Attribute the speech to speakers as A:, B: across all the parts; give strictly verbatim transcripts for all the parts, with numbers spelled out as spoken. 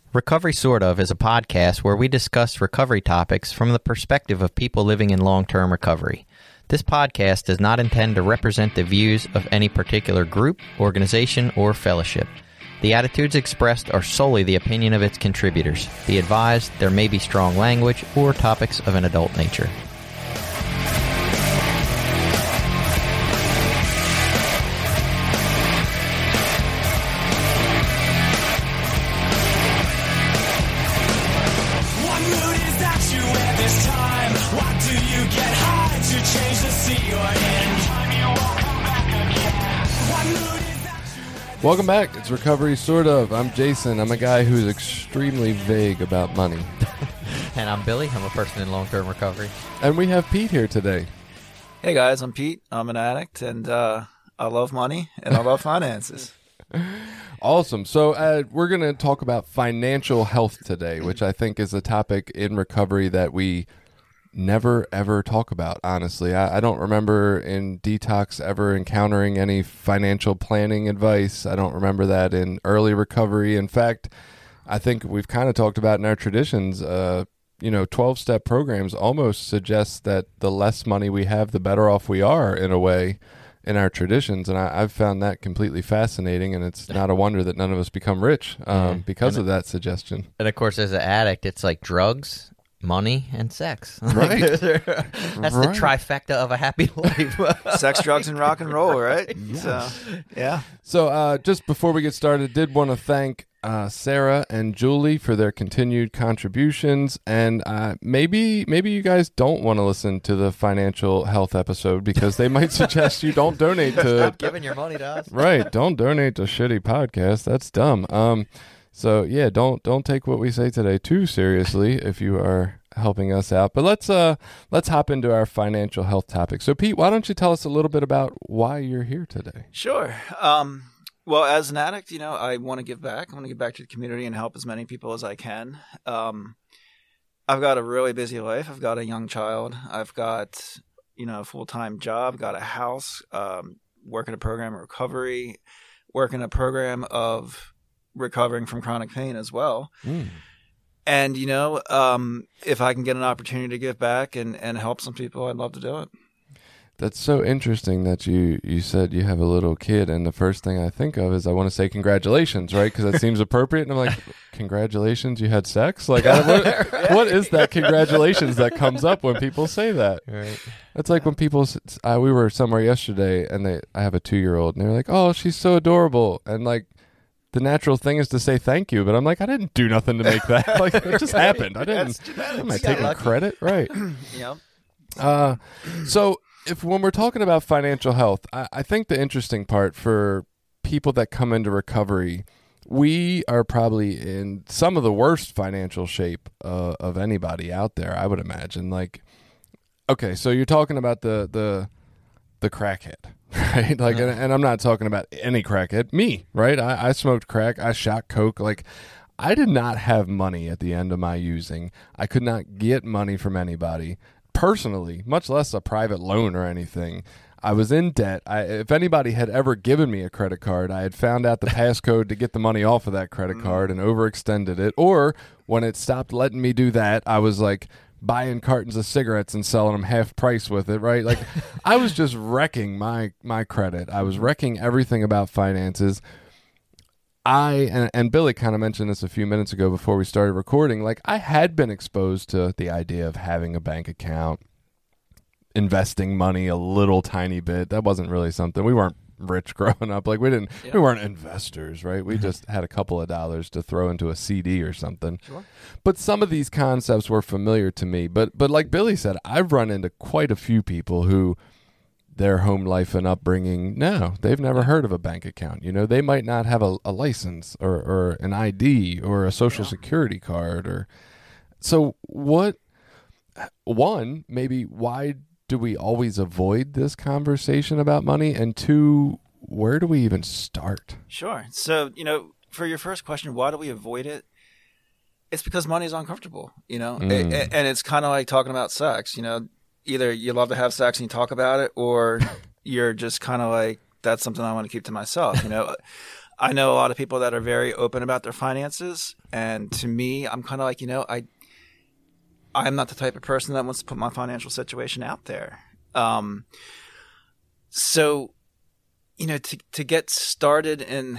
A: Recovery Sort Of is a podcast where we discuss recovery topics from the perspective of people living in long-term recovery. This podcast does not intend to represent the views of any particular group, organization, or fellowship. The attitudes expressed are solely the opinion of its contributors. Be advised, there may be strong language or topics of an adult nature.
B: Welcome back. It's Recovery Sort Of. I'm Jason. I'm a guy who's extremely vague about money.
A: And I'm Billy. I'm a person in long-term recovery.
B: And we have Pete here today.
C: Hey guys, I'm Pete. I'm an addict, and uh, I love money, and I love finances.
B: Awesome. So uh, we're going to talk about financial health today, which I think is a topic in recovery that we never, ever talk about, honestly. I, I don't remember in detox ever encountering any financial planning advice. I don't remember that in early recovery. In fact, I think we've kind of talked about in our traditions, uh, you know, twelve-step programs almost suggest that the less money we have, the better off we are in a way in our traditions. And I, I've found that completely fascinating, and it's not a wonder that none of us become rich um, yeah. because and of that suggestion.
A: And of course, as an addict, it's like drugs, money, and sex.
B: Right.
A: That's
B: right.
A: the trifecta of a happy life.
C: Sex, drugs, and rock and roll, right?
B: Yes.
C: So, yeah.
B: So uh, just before we get started, did want to thank uh, Sarah and Julie for their continued contributions. And uh, maybe maybe you guys don't want to listen to the financial health episode because they might suggest you don't donate to...
A: Stop giving your money to us.
B: Right. Don't donate to shitty podcasts. That's dumb. Um. So yeah, don't don't take what we say today too seriously if you are helping us out. But let's uh let's hop into our financial health topic. So Pete, why don't you tell us a little bit about why you're here today?
C: Sure. Um, well, as an addict, you know, I want to give back. I want to give back to the community and help as many people as I can. Um, I've got a really busy life. I've got a young child. I've got, you know, a full-time job, got a house, um, work in a program of recovery, work in a program of recovering from chronic pain as well. Mm. And, you know, um, if I can get an opportunity to give back and, and help some people, I'd love to do it.
B: That's so interesting that you, you said you have a little kid, and the first thing I think of is I want to say congratulations, right? Because that seems appropriate. And I'm like, congratulations, you had sex? Like, I, what, what is that congratulations that comes up when people say that?
A: Right.
B: It's like when people, uh, we were somewhere yesterday, and they, I have a two-year-old, and they're like, oh, she's so adorable. And like, the natural thing is to say thank you, but I'm like, I didn't do nothing to make that. Like, it just happened. I didn't. I'm not taking credit, right?
C: Yep.
B: Uh, so if when we're talking about financial health, I, I think the interesting part for people that come into recovery, we are probably in some of the worst financial shape uh, of anybody out there, I would imagine. Like, okay, so you're talking about the the the crackhead. Right, like, and, and I'm not talking about any crackhead. Me, right? I, I smoked crack. I shot coke. Like, I did not have money at the end of my using. I could not get money from anybody personally, much less a private loan or anything. I was in debt. I, if anybody had ever given me a credit card, I had found out the passcode to get the money off of that credit card and overextended it. Or when it stopped letting me do that, I was like buying cartons of cigarettes and selling them half price with it, right? Like, I was just wrecking my my credit. I was wrecking everything about finances. I, and, and Billy kind of mentioned this a few minutes ago before we started recording, like, I had been exposed to the idea of having a bank account, investing money a little tiny bit. That wasn't really something. We weren't rich growing up. Like, we didn't, yeah. we weren't investors, right? We just had a couple of dollars to throw into a C D or something.
C: Sure.
B: But some of these concepts were familiar to me. But, but like Billy said, I've run into quite a few people who their home life and upbringing, no, they've never heard of a bank account. You know, they might not have a, a license or, or an I D or a social yeah. security card. Or so what, one, maybe why do we always avoid this conversation about money? And two, where do we even start?
C: Sure. So, you know, for your first question, why do we avoid it? It's because money is uncomfortable, you know, mm. it, and it's kind of like talking about sex, you know, either you love to have sex and you talk about it, or you're just kind of like, that's something I want to keep to myself, you know. I know a lot of people that are very open about their finances, and to me, I'm kind of like, you know, I, I'm not the type of person that wants to put my financial situation out there. Um, so, you know, to to get started in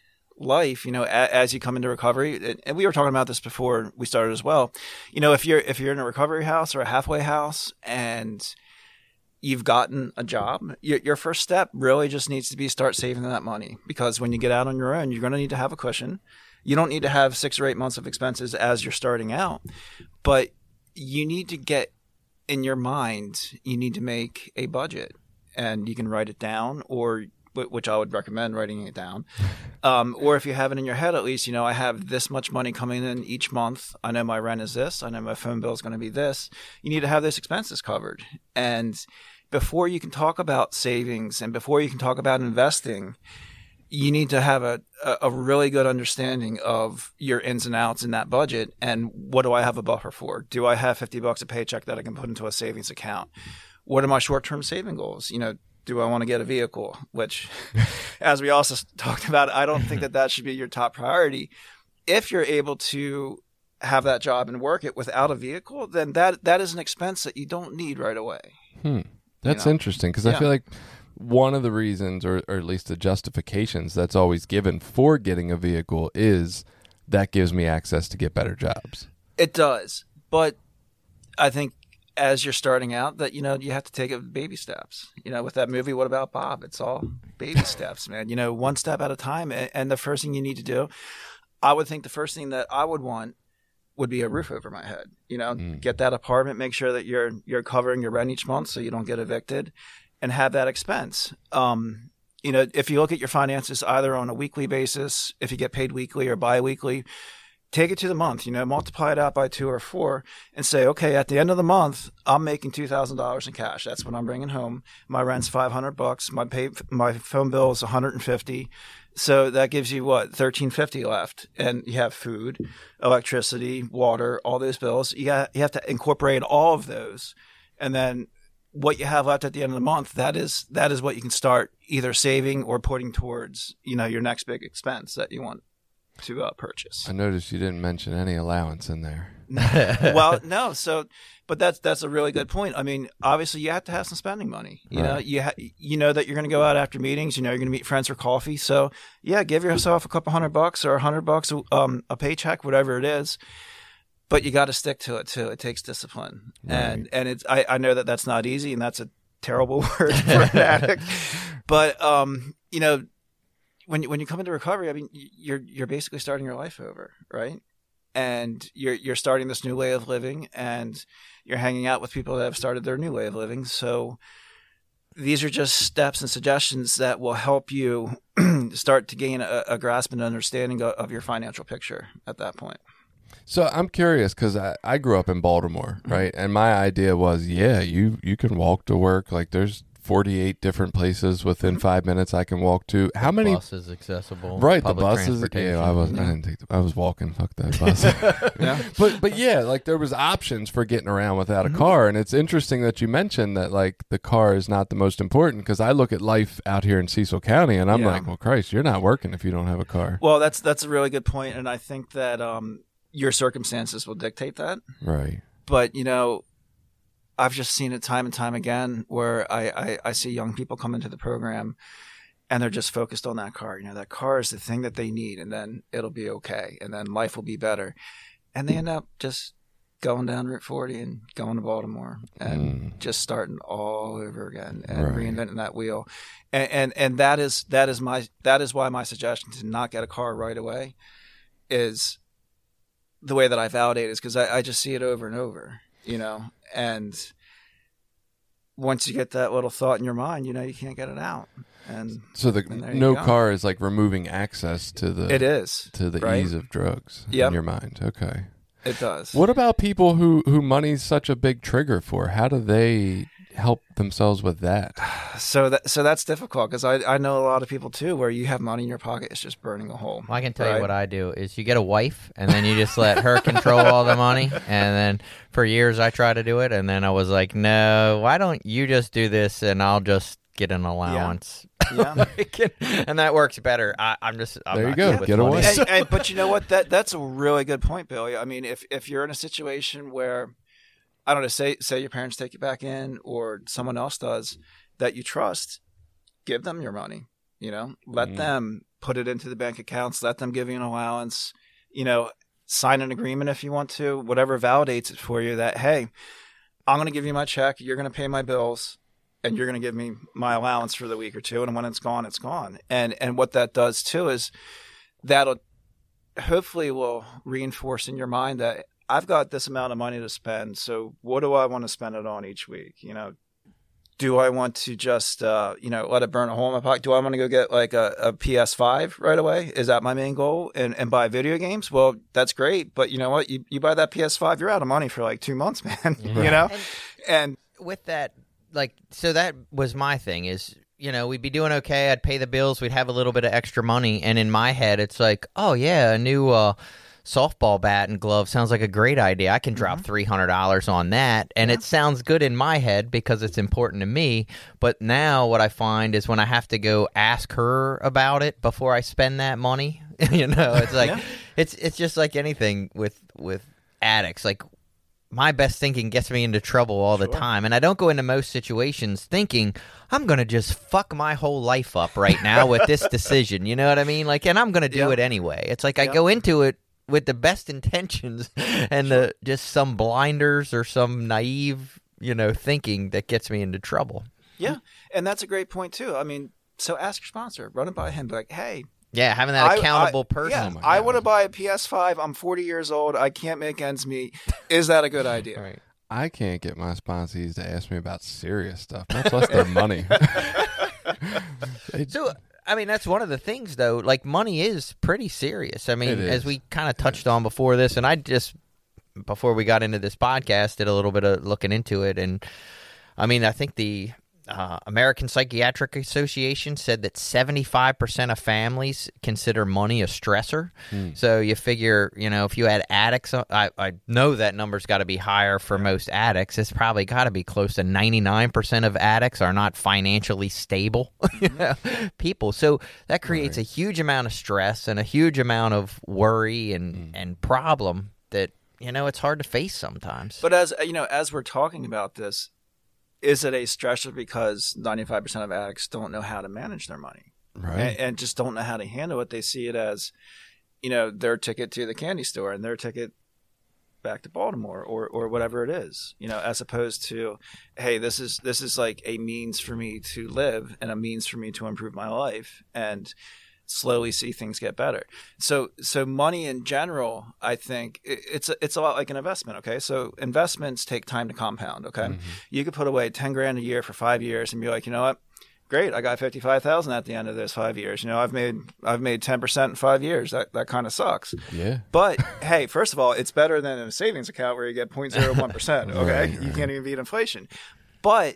C: life, you know, a, as you come into recovery, and we were talking about this before we started as well. You know, if you're if you're in a recovery house or a halfway house, and you've gotten a job, your, your first step really just needs to be start saving that money, because when you get out on your own, you're going to need to have a cushion. You don't need to have six or eight months of expenses as you're starting out, but you need to get in your mind, you need to make a budget, and you can write it down, or which I would recommend writing it down. Um, or if you have it in your head, at least, you know, I have this much money coming in each month. I know my rent is this. I know my phone bill is going to be this. You need to have those expenses covered. And before you can talk about savings and before you can talk about investing, you need to have a, a really good understanding of your ins and outs in that budget. And what do I have a buffer for? Do I have fifty bucks a paycheck that I can put into a savings account? What are my short-term saving goals? You know, do I want to get a vehicle? Which, as we also talked about, I don't think that that should be your top priority. If you're able to have that job and work it without a vehicle, then that that is an expense that you don't need right away.
B: Hmm. That's you know? interesting, because yeah. I feel like one of the reasons, or, or at least the justifications that's always given for getting a vehicle is that gives me access to get better jobs.
C: It does. But I think as you're starting out, that, you know, you have to take it baby steps. You know, with that movie, What About Bob? It's all baby steps, man. You know, one step at a time. And the first thing you need to do, I would think the first thing that I would want would be a roof over my head. You know, mm. get that apartment, make sure that you're you're covering your rent each month so you don't get evicted, and have that expense. Um, you know, if you look at your finances either on a weekly basis, if you get paid weekly or biweekly, take it to the month, you know, multiply it out by two or four and say, okay, at the end of the month, I'm making two thousand dollars in cash. That's what I'm bringing home. My rent's five hundred bucks. My pay, my phone bill is one hundred fifty. So that gives you what, thirteen fifty left. And you have food, electricity, water, all those bills. You got, you have to incorporate all of those. And then what you have left at the end of the month, that is, that is what you can start either saving or putting towards, you know, your next big expense that you want to uh, purchase.
B: I noticed you didn't mention any allowance in there.
C: Well, no. So, but that's that's a really good point. I mean, obviously, you have to have some spending money. You right. know, you ha- you know that you're going to go out after meetings. You know, you're going to meet friends for coffee. So, yeah, give yourself a couple hundred bucks or a hundred bucks, um, a paycheck, whatever it is. But you got to stick to it too. It takes discipline, right. and and it's I, I know that that's not easy, and that's a terrible word for an addict. But um, you know. When you, when you come into recovery, I mean, you're you're basically starting your life over, right? And you're you're starting this new way of living, and you're hanging out with people that have started their new way of living. So these are just steps and suggestions that will help you start to gain a, a grasp and understanding of, of your financial picture at that point.
B: So I'm curious, because I, I grew up in Baltimore, right? And my idea was, yeah, you you can walk to work. Like there's forty-eight different places within five minutes I can walk to. How many
A: bus is accessible?
B: Right, the buses. Yeah, I was. I didn't take. The, I was walking. Fuck that bus. yeah, but but yeah, like there was options for getting around without a car, and it's interesting that you mentioned that like the car is not the most important, because I look at life out here in Cecil County, and I'm yeah. like, well, Christ, you're not working if you don't have a car.
C: Well, that's that's a really good point, and I think that um, your circumstances will dictate that.
B: Right.
C: But you know, I've just seen it time and time again where I, I, I see young people come into the program and they're just focused on that car. You know, that car is the thing that they need, and then it'll be okay, and then life will be better. And they end up just going down Route forty and going to Baltimore and mm. just starting all over again and right. reinventing that wheel. And, and and that is that is my that is why my suggestion to not get a car right away is the way that I validate it, is because I, I just see it over and over. You know, and once you get that little thought in your mind, you know, you can't get it out. And
B: so the no car is like removing access to the
C: it is
B: to the
C: right?
B: ease of drugs
C: yep.
B: in your mind. Okay,
C: it does.
B: What about people who who money's such a big trigger for? How do they help themselves with that?
C: So that so that's difficult, because I I know a lot of people too where you have money in your pocket, it's just burning a hole.
A: Well, I can tell
C: right?
A: you what I do is you get a wife, and then you just let her control all the money, and then for years I try to do it, and then I was like, no, why don't you just do this and I'll just get an allowance.
C: Yeah.
A: And that works better. I, I'm just I'm
B: There you
A: not
B: go.
A: good with
B: Get
A: money.
B: away.
C: and, and, but you know what? That that's a really good point, Billy. I mean, if if you're in a situation where, I don't know, say say your parents take you back in, or someone else does that you trust, give them your money. You know, let
B: Mm.
C: them put it into the bank accounts. Let them give you an allowance. You know, sign an agreement if you want to. Whatever validates it for you. That hey, I'm going to give you my check. You're going to pay my bills. And you're going to give me my allowance for the week or two. And when it's gone, it's gone. And and what that does too is that'll hopefully will reinforce in your mind that I've got this amount of money to spend. So what do I want to spend it on each week? You know, do I want to just, uh, you know, let it burn a hole in my pocket? Do I want to go get like a, a P S five right away? Is that my main goal? And and buy video games? Well, that's great. But you know what? You, you buy that P S five, you're out of money for like two months, man.
A: Right.
C: You know?
A: And
C: And
A: with that, like, so that was my thing is, you know, we'd be doing okay. I'd pay the bills. We'd have a little bit of extra money. And in my head, it's like, oh, yeah, a new uh, softball bat and glove sounds like a great idea. I can drop
C: Mm-hmm.
A: three hundred dollars on that. And
C: Yeah.
A: it sounds good in my head because it's important to me. But now what I find is when I have to go ask her about it before I spend that money, you know, it's like,
C: Yeah.
A: it's it's just like anything with, with addicts. Like, my best thinking gets me into trouble all the
C: Sure.
A: time. And I don't go into most situations thinking, I'm going to just fuck my whole life up right now with this decision. You know what I mean? Like, and I'm going to do
C: Yeah.
A: it anyway. It's like I
C: Yeah.
A: go into it with the best intentions and the just some blinders or some naive, you know, thinking that gets me into trouble.
C: yeah. And that's a great point too. I mean, so ask your sponsor, run it by him, be like, hey,
A: Yeah, having that
C: I-
A: accountable
C: I,
A: person.
C: Yeah,
B: Oh my
C: I
B: God.
C: want to buy a P S five. I'm forty years old. I can't make ends meet. Is that a good idea?
A: Right.
B: I can't get my sponsees to ask me about serious stuff, much less their money. They-
A: So, I mean, that's one of the things, though. Like, money is pretty serious. I mean,
B: It
A: as
B: is.
A: we kind of touched on before this, and I just, before we got into this podcast, did a little bit of looking into it. And, I mean, I think the uh, American Psychiatric Association said that seventy-five percent of families consider money a stressor.
B: Hmm.
A: So you figure, you know, if you had addicts, I, I know that number's got to be higher for most addicts. It's probably got to be close to ninety-nine percent of addicts are not financially stable you know, people. So that creates
B: Right.
A: a huge amount of stress and a huge amount of worry and,
B: Mm.
A: and problem that, you know, it's hard to face sometimes.
C: But as you know, as we're talking about this, is it a stressor because ninety-five percent of addicts don't know how to manage their money
B: right.
C: and, and just don't know how to handle it? They see it as, you know, their ticket to the candy store and their ticket back to Baltimore or, or whatever it is, you know, as opposed to, hey, this is this is like a means for me to live and a means for me to improve my life and slowly see things get better. So so money in general, I think it, it's a, it's a lot like an investment. Okay, so investments take time to compound. Okay,
B: Mhm.
C: you could put away ten grand a year for five years and be like, you know what? Great, I got fifty five thousand at the end of those five years. You know, I've made I've made ten percent in five years. That that kind of sucks.
B: Yeah.
C: But hey, first of all, it's better than a savings account where you get zero point zero one percent. Okay,
B: Right,
C: you
B: right.
C: can't even beat inflation. But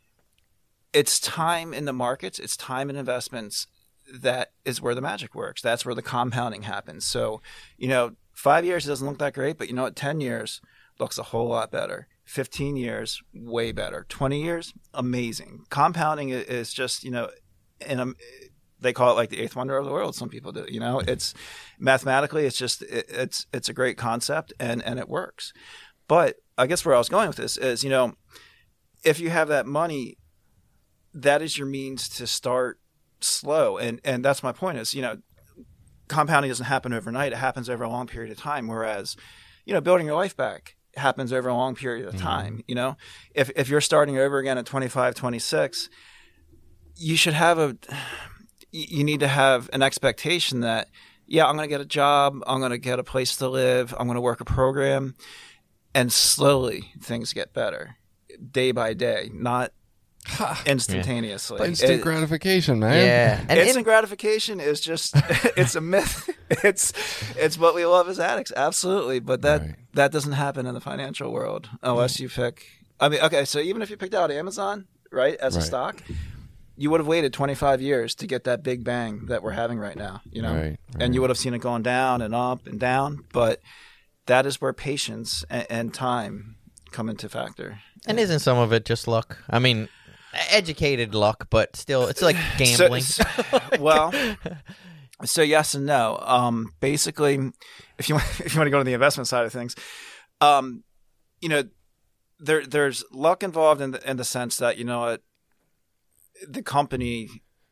C: it's time in the markets. It's time in investments that is where the magic works. That's where the compounding happens. So, you know, five years doesn't look that great, but you know what? ten years looks a whole lot better. fifteen years, way better. twenty years, amazing. Compounding i- is just, you know, in a, they call it like the eighth wonder of the world. Some people do, you know, it's mathematically, it's just, it, it's, it's a great concept and, and it works. But I guess where I was going with this is, you know, if you have that money, that is your means to start slow. And, and that's my point is, you know, compounding doesn't happen overnight. It happens over a long period of time. Whereas, you know, building your life back happens over a long period of time. Mm-hmm. You know, if, if you're starting over again at twenty-five, twenty-six, you should have a, you need to have an expectation that, yeah, I'm going to get a job. I'm going to get a place to live. I'm going to work a program, and slowly things get better day by day, not instantaneously.
B: Instant
C: It-
B: gratification, man.
A: yeah. And
C: instant
A: in-
C: gratification is just it's a myth. It's it's what we love as addicts, absolutely. But that
B: Right.
C: that doesn't happen in the financial world unless you pick I mean, okay, so even if you picked out Amazon, right, as a
B: Right.
C: stock, you would have waited twenty-five years to get that big bang that we're having right now, you know.
B: Right,
C: And you
B: right.
C: would have seen it going down and up and down, but that is where patience and, and time come into factor.
A: And isn't some of it just luck? I mean, Educated luck, but still, it's like gambling.
C: So, so, well, so yes and no. Um, basically, if you want, if you want to go to the investment side of things, um, you know, there there's luck involved in the in the sense that, you know what, the company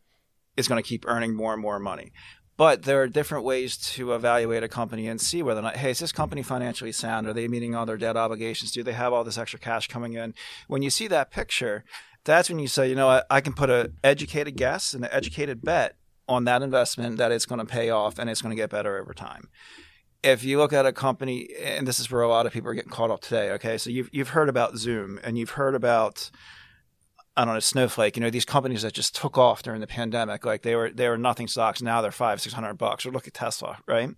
C: is going to keep earning more and more money. But there are different ways to evaluate a company and see whether or not, hey, is this company financially sound? Are they meeting all their debt obligations? Do they have all this extra cash coming in? When you see that picture, that's when you say, you know what, I can put an educated guess and an educated bet on that investment that it's going to pay off and it's going to get better over time. If you look at a company, and this is where a lot of people are getting caught up today, okay? So you've, you've heard about Zoom and you've heard about, I don't know, Snowflake, you know, these companies that just took off during the pandemic, like they were they were nothing stocks. Now they're five, six hundred bucks. Or look at Tesla, right?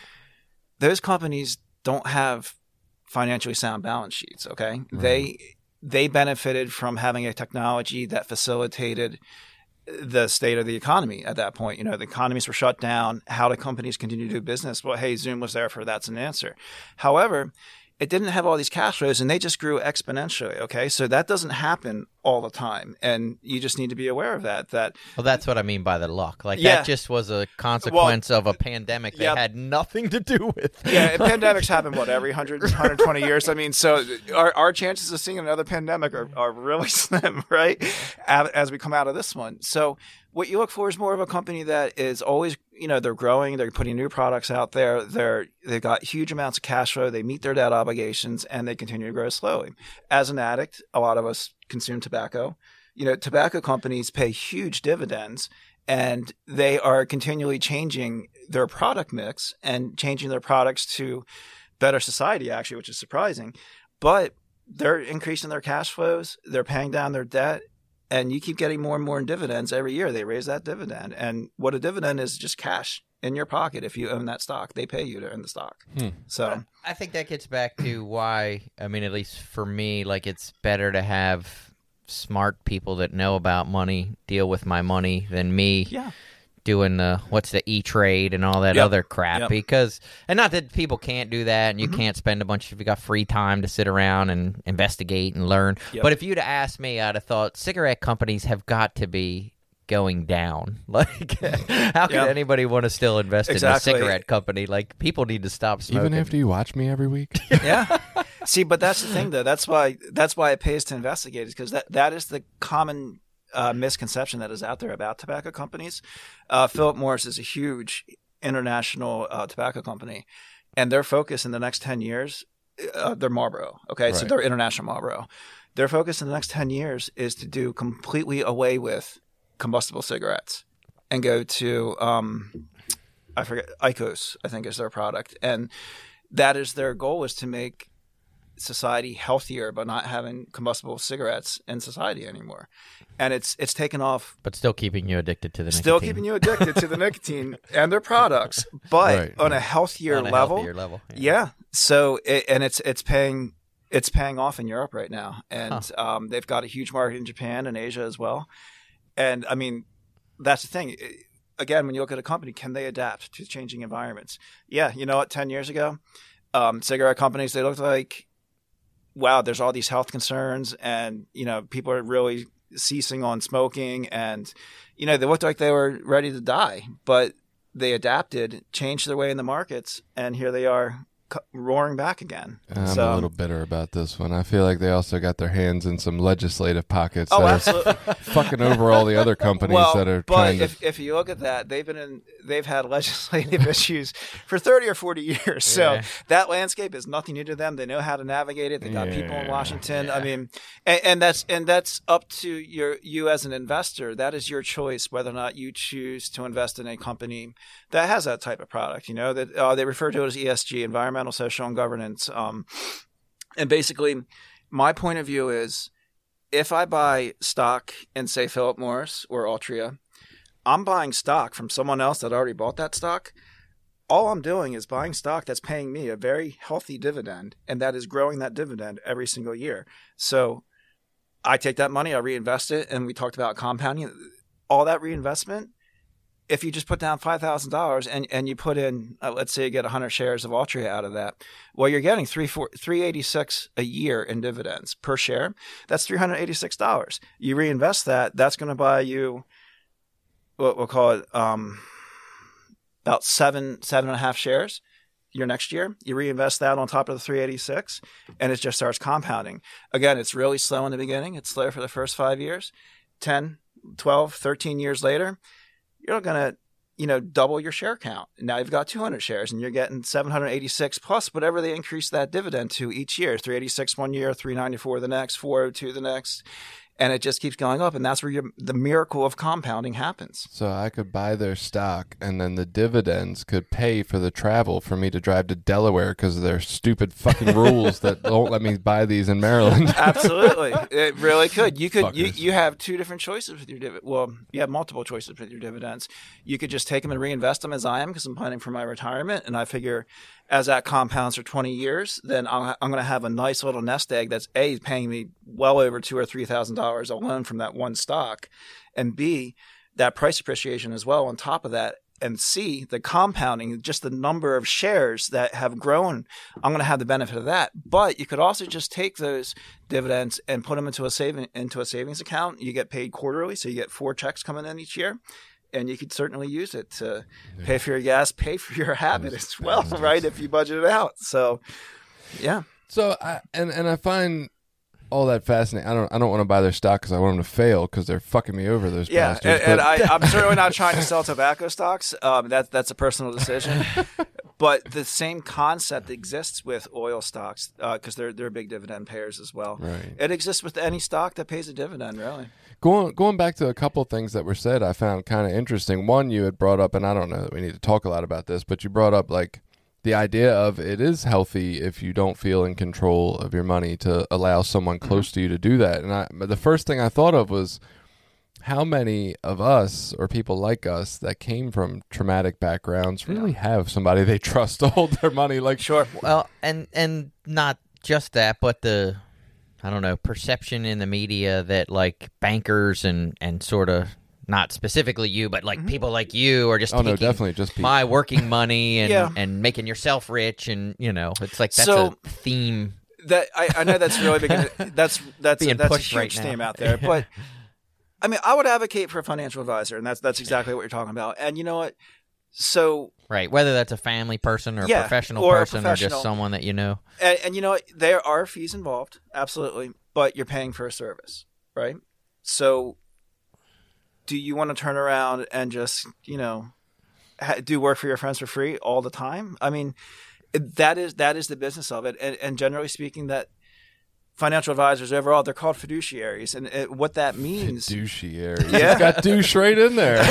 C: Those companies don't have financially sound balance sheets. Okay, right. they they benefited from having a technology that facilitated the state of the economy at that point. You know, the economies were shut down. How do companies continue to do business? Well, hey, Zoom was there for that's an answer. However, it didn't have all these cash flows, and they just grew exponentially, okay? So that doesn't happen all the time, and you just need to be aware of that. That
A: Well, that's what I mean by the luck. Like,
C: yeah.
A: that just was a consequence well, of a pandemic that
C: yeah.
A: had nothing to do with.
C: Yeah, and pandemics happen, what, every one hundred, one hundred twenty years? I mean, so our, our chances of seeing another pandemic are, are really slim, right, as we come out of this one. So what you look for is more of a company that is always, you know, they're growing, they're putting new products out there, they're, they've got huge amounts of cash flow, they meet their debt obligations, and they continue to grow slowly. As an addict, a lot of us consume tobacco. You know, tobacco companies pay huge dividends, and they are continually changing their product mix and changing their products to better society, actually, which is surprising. But they're increasing their cash flows, they're paying down their debt, and you keep getting more and more in dividends every year. They raise that dividend. And what a dividend is, just cash in your pocket. If you own that stock, they pay you to own the stock. Hmm. So
A: I think that gets back to why, I mean, at least for me, like, it's better to have smart people that know about money deal with my money than me.
C: Yeah.
A: Doing the what's the E-Trade and all that
C: yep.
A: other crap.
C: Yep.
A: Because, and not that people can't do that and you mm-hmm. can't spend a bunch of, you got free time to sit around and investigate and learn. Yep. But if you'd have asked me, I'd have thought cigarette companies have got to be going down. Like, how can yep. anybody want to still invest
C: exactly.
A: in a cigarette company? Like, people need to stop smoking.
B: Even after you watch me every week?
C: Yeah. See, but that's the thing, though. That's why that's why it pays to investigate, is because that, that is the common Uh, misconception that is out there about tobacco companies. Uh, Philip Morris is a huge international uh, tobacco company, and their focus in the next ten years, uh, they're Marlboro. Okay, right. So they're international Marlboro. Their focus in the next ten years is to do completely away with combustible cigarettes and go to, um, I forget, IQOS, I think is their product. And that is their goal, is to make society healthier by not having combustible cigarettes in society anymore. And it's it's taken off.
A: But still keeping you addicted to the nicotine.
C: Still keeping you addicted to the nicotine and their products, but
B: right.
C: on a healthier
A: on a
C: level.
A: Healthier level. Yeah.
C: yeah. So, it, and it's it's paying it's paying off in Europe right now. And huh. um, they've got a huge market in Japan and Asia as well. And I mean, that's the thing. Again, when you look at a company, can they adapt to changing environments? Yeah. You know what? ten years ago, um, cigarette companies, they looked like, wow, there's all these health concerns, and, you know, people are really ceasing on smoking, and, you know, they looked like they were ready to die, but they adapted, changed their way in the markets, and here they are roaring back again.
B: I'm
C: so,
B: a little bitter about this one. I feel like they also got their hands in some legislative pockets
C: oh,
B: that
C: absolutely.
B: are fucking over all the other companies
C: well,
B: that are
C: but
B: trying
C: if,
B: to.
C: if you look at that, they've been in, they've had legislative issues for thirty or forty years. So
A: yeah.
C: that landscape is nothing new to them. They know how to navigate it. They got
B: yeah,
C: people in Washington.
A: yeah.
C: I mean, and, and that's and that's up to your you as an investor. That is your choice whether or not you choose to invest in a company that has that type of product. You know that uh, they refer to it as E S G, environmental, social, and governance. Um, and basically, my point of view is, if I buy stock in, say, Philip Morris or Altria, I'm buying stock from someone else that already bought that stock. All I'm doing is buying stock that's paying me a very healthy dividend, and that is growing that dividend every single year. So I take that money, I reinvest it, and we talked about compounding. All that reinvestment if you just put down five thousand dollars and, and you put in, uh, let's say you get one hundred shares of Altria out of that, well, you're getting three eighty-six a year in dividends per share. That's three hundred eighty-six dollars. You reinvest that, that's going to buy you what we'll call it um, about seven, seven and a half shares your next year. You reinvest that on top of the three eighty-six, and it just starts compounding. Again, it's really slow in the beginning. It's slow for the first five years. ten, twelve, thirteen years later, you're going to, you know, double your share count. Now you've got two hundred shares and you're getting seven hundred eighty-six plus whatever they increase that dividend to each year. three eighty-six one year, three ninety-four the next, four oh two the next. And it just keeps going up. And that's where you're, the miracle of compounding happens.
B: So I could buy their stock and then the dividends could pay for the travel for me to drive to Delaware because of their stupid fucking rules that don't let me buy these in Maryland.
C: Absolutely. It really could. You could, you,
B: Fuckers.
C: you have two different choices with your dividend. Well, you have multiple choices with your dividends. You could just take them and reinvest them as I am because I'm planning for my retirement. And I figure as that compounds for twenty years, then I'll, I'm going to have a nice little nest egg that's A, paying me well over two or three thousand dollars alone from that one stock, and B, that price appreciation as well on top of that, and C, the compounding, just the number of shares that have grown. I'm going to have the benefit of that. But you could also just take those dividends and put them into a saving into a savings account. You get paid quarterly, so you get four checks coming in each year. And you could certainly use it to pay for your gas, pay for your habit as well, right? If you budget it out. So, yeah.
B: So I and and I find all that fascinating. I don't I don't want to buy their stock because I want them to fail because they're fucking me over. Those
C: Yeah,
B: bastards.
C: and, and
B: but-
C: I, I'm certainly not trying to sell tobacco stocks. Um, that that's a personal decision. But the same concept exists with oil stocks because uh, they're they're big dividend payers as well.
B: Right.
C: It exists with any stock that pays a dividend, really.
B: Going going back to a couple things that were said, I found kind of interesting. One, you had brought up, and I don't know that we need to talk a lot about this, but you brought up like the idea of it is healthy if you don't feel in control of your money to allow someone close mm-hmm. to you to do that. And I, but the first thing I thought of was how many of us or people like us that came from traumatic backgrounds really yeah. have somebody they trust to hold their money. Like,
C: sure.
A: Well, and and not just that, but the I don't know, perception in the media that like bankers and, and sort of not specifically you, but like mm-hmm. people like you are just
B: oh,
A: taking
B: no, definitely just people.
A: my working money and,
C: yeah.
A: and making yourself rich. And, you know, it's like that's
C: so,
A: a theme.
C: That I, I know that's really big. That's, that's,
A: Being
C: that's a
A: pushed
C: huge
A: right
C: theme
A: now.
C: out there. But I mean, I would advocate for a financial advisor, and that's, that's exactly what you're talking about. And you know what? So
A: right, whether that's a family person or
C: yeah,
A: a professional
C: or a
A: person
C: professional.
A: or just someone that you know.
C: And, and you know what? There are fees involved, absolutely, but you're paying for a service, right? So do you want to turn around and just, you know, ha- do work for your friends for free all the time? I mean, that is that is the business of it. And, and generally speaking, that financial advisors overall, they're called fiduciaries. And it, what that means...
B: Fiduciary.
C: Yeah.
B: You got douche right in there.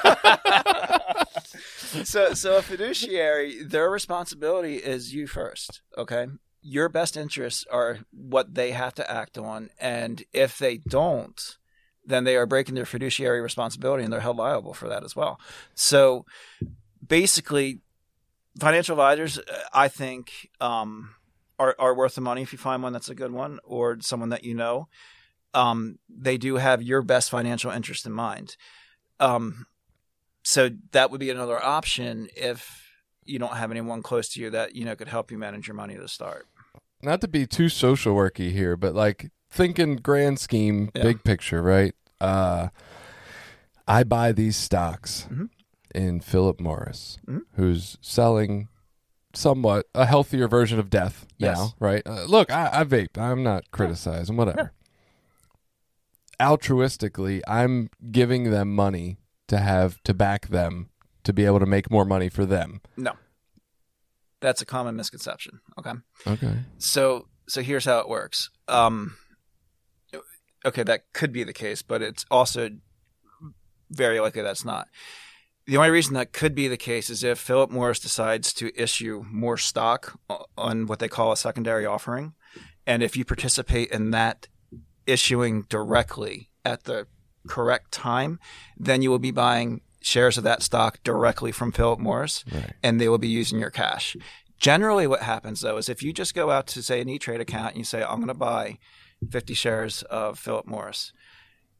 C: So, so a fiduciary, their responsibility is you first, okay? Your best interests are what they have to act on, and if they don't, then they are breaking their fiduciary responsibility, and they're held liable for that as well. So, basically, financial advisors, I think, um, are are worth the money if you find one that's a good one or someone that you know. Um, they do have your best financial interest in mind. Um, So that would be another option if you don't have anyone close to you that, you know, could help you manage your money to start.
B: Not to be too social worky here, but like thinking grand scheme,
C: Yeah.
B: big picture, right? Uh, I buy these stocks
C: Mm-hmm.
B: in Philip Morris,
C: Mhm.
B: who's selling somewhat a healthier version of death now,
C: Yes.
B: right? Uh, look, I, I vape. I'm not criticizing, whatever. Altruistically, I'm giving them money to have to back them to be able to make more money for them.
C: No. That's a common misconception. Okay.
B: Okay.
C: So so here's how it works. Um, okay, that could be the case, but it's also very likely that's not. The only reason that could be the case is if Philip Morris decides to issue more stock on what they call a secondary offering. And if you participate in that issuing directly at the correct time, then you will be buying shares of that stock directly from Philip Morris,
B: Right.
C: and they will be using your cash. Generally, what happens, though, is if you just go out to, say, an E-Trade account and you say, I'm going to buy fifty shares of Philip Morris,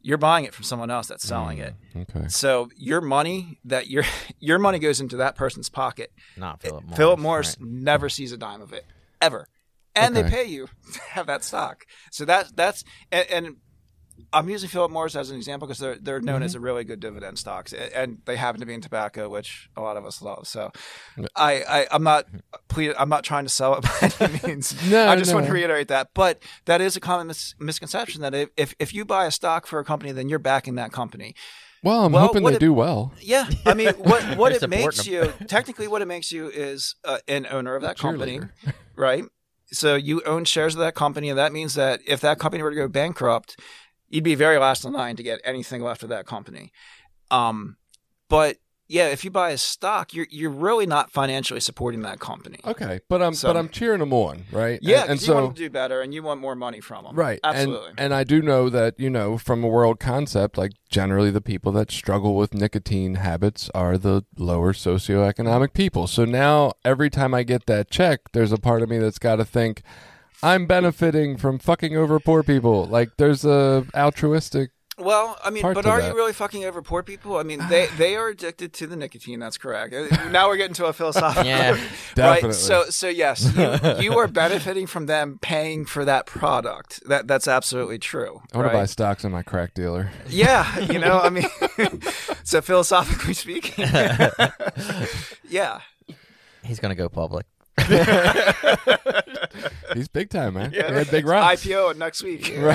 C: You're buying it from someone else that's selling
B: Mm,
C: it.
B: Okay.
C: So your money that your your money goes into that person's pocket.
A: Not Philip Morris.
C: Philip Morris
A: right.
C: never sees a dime of it ever, and
B: Okay.
C: they pay you to have that stock. So that that's and, and I'm using Philip Morris as an example because they're they're known
B: Mm-hmm.
C: as a really good dividend stocks, and they happen to be in tobacco, which a lot of us love. So I, I I'm not please I'm not trying to sell it by any means.
B: No,
C: I just
B: no.
C: want to reiterate that. But that is a common mis- misconception that if, if if you buy a stock for a company, then you're backing that company.
B: Well, I'm
C: Well,
B: hoping
C: what
B: they
C: it-
B: do well.
C: Yeah, I mean, what what
A: You're
C: it makes
A: supporting
C: you technically, what it makes you is uh, an owner of that company,
B: Cheerleader.
C: right? So you own shares of that company, and that means that if that company were to go bankrupt, you'd be very last in line to get anything left of that company. Um, but yeah, if you buy a stock, you're you're really not financially supporting that company.
B: Okay, but I'm
C: So-
B: but I'm cheering them on, right?
C: Yeah,
B: and, and
C: 'cause
B: so
C: you want them to do better, and you want more money from them.
B: right,
C: Absolutely.
B: And, and I do know that you know from a world concept, like generally the people that struggle with nicotine habits are the lower socioeconomic people. So now every time I get that check, there's a part of me that's got to think, I'm benefiting from fucking over poor people. Like there's a altruistic.
C: Well, I mean,
B: part
C: but
B: to
C: are
B: that.
C: you really fucking over poor people? I mean, they they are addicted to the nicotine. That's correct. Now we're getting to a philosophical,
A: Yeah,
C: right?
B: definitely.
C: So, so yes, you, you are benefiting from them paying for that product. That that's absolutely true.
B: I want
C: right?
B: to buy stocks in my crack dealer.
C: Yeah, you know, I mean, so philosophically speaking, yeah,
A: He's going to go public.
B: He's big time, man.
C: yeah.
B: He had big
C: I
B: rocks.
C: P O next week.
B: Right.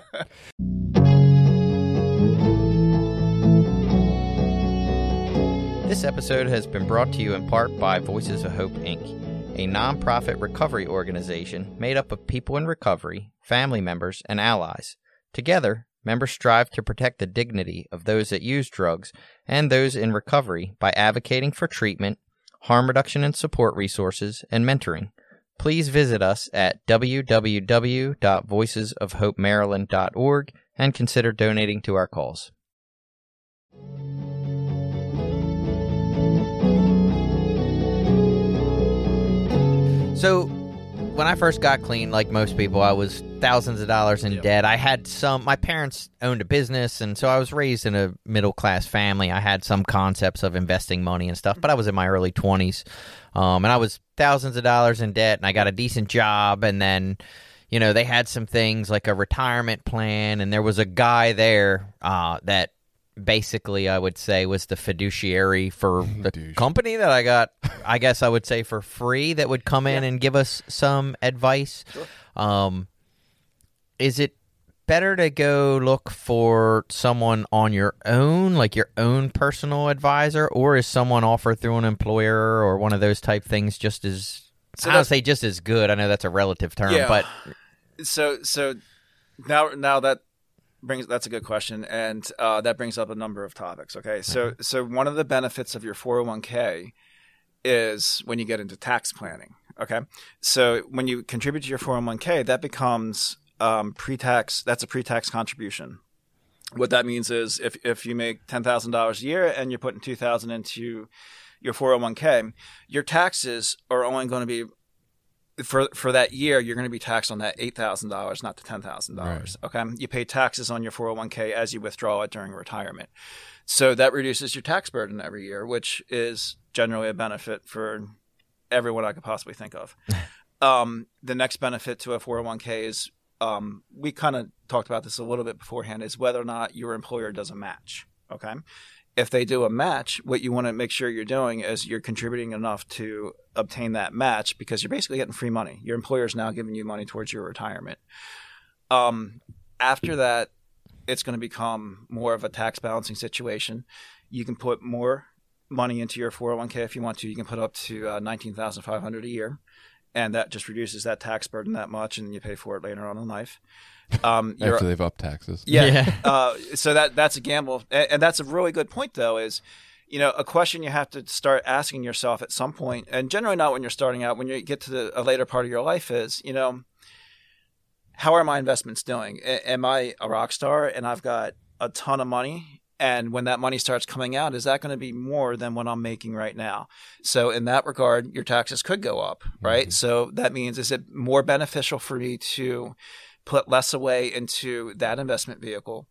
A: This episode has been brought to you in part by Voices of Hope, Incorporated, a nonprofit recovery organization made up of people in recovery, family members, and allies. Together, members strive to protect the dignity of those that use drugs and those in recovery by advocating for treatment, harm reduction and support resources, and mentoring. Please visit us at w w w dot voices of hope maryland dot org and consider donating to our cause. So, when I first got clean, like most people, I was thousands of dollars in
C: Yep.
A: debt. I had some, my parents owned a business, and so I was raised in a middle class family. I had some concepts of investing money and stuff, but I was in my early twenties, um, and I was thousands of dollars in debt, and I got a decent job, and then, you know, they had some things like a retirement plan, and there was a guy there uh, that basically, I would say, was the fiduciary for the
B: Douche.
A: company that I got, I guess I would say, for free, that would come in
C: Yeah.
A: and give us some advice.
C: Sure.
A: Um, is it better to go look for someone on your own, like your own personal advisor, or is someone offered through an employer or one of those type things just as,
C: So
A: I don't
C: that's-
A: say just as good, I know that's a relative term,
C: Yeah.
A: but
C: So so now now that brings that's a good question, and uh, that brings up a number of topics. Okay, so so one of the benefits of your four oh one k is when you get into tax planning. Okay, so when you contribute to your four oh one k, that becomes um, pre-tax. That's a pre-tax contribution. What that means is if if you make ten thousand dollars a year and you're putting two thousand into your four oh one k, your taxes are only going to be for for that year, you're going to be taxed on that eight thousand dollars, not the ten thousand dollars. Okay, you pay taxes on your four oh one k as you withdraw it during retirement, so that reduces your tax burden every year, which is generally a benefit for everyone I could possibly think of. um, the next benefit to a four oh one k is um, we kind of talked about this a little bit beforehand, is whether or not your employer does a match. Okay. If they do a match, what you want to make sure you're doing is you're contributing enough to obtain that match, because you're basically getting free money. Your employer is now giving you money towards your retirement. Um, after that, it's going to become more of a tax balancing situation. You can put more money into your four oh one k if you want to. You can put up to uh, nineteen thousand five hundred dollars a year, and that just reduces that tax burden that much, and then you pay for it later on in life. Um, you're-
B: After they've upped taxes.
C: yeah.
A: Yeah.
C: uh, so that that's a gamble, and, and that's a really good point, though. Is you know a question you have to start asking yourself at some point, and generally not when you're starting out. When you get to the, a later part of your life, is you know, how are my investments doing? A- am I a rock star and I've got a ton of money? And when that money starts coming out, is that going to be more than what I'm making right now? So in that regard, your taxes could go up, right?
B: Mhm.
C: So that means, is it more beneficial for me to put less away into that investment vehicle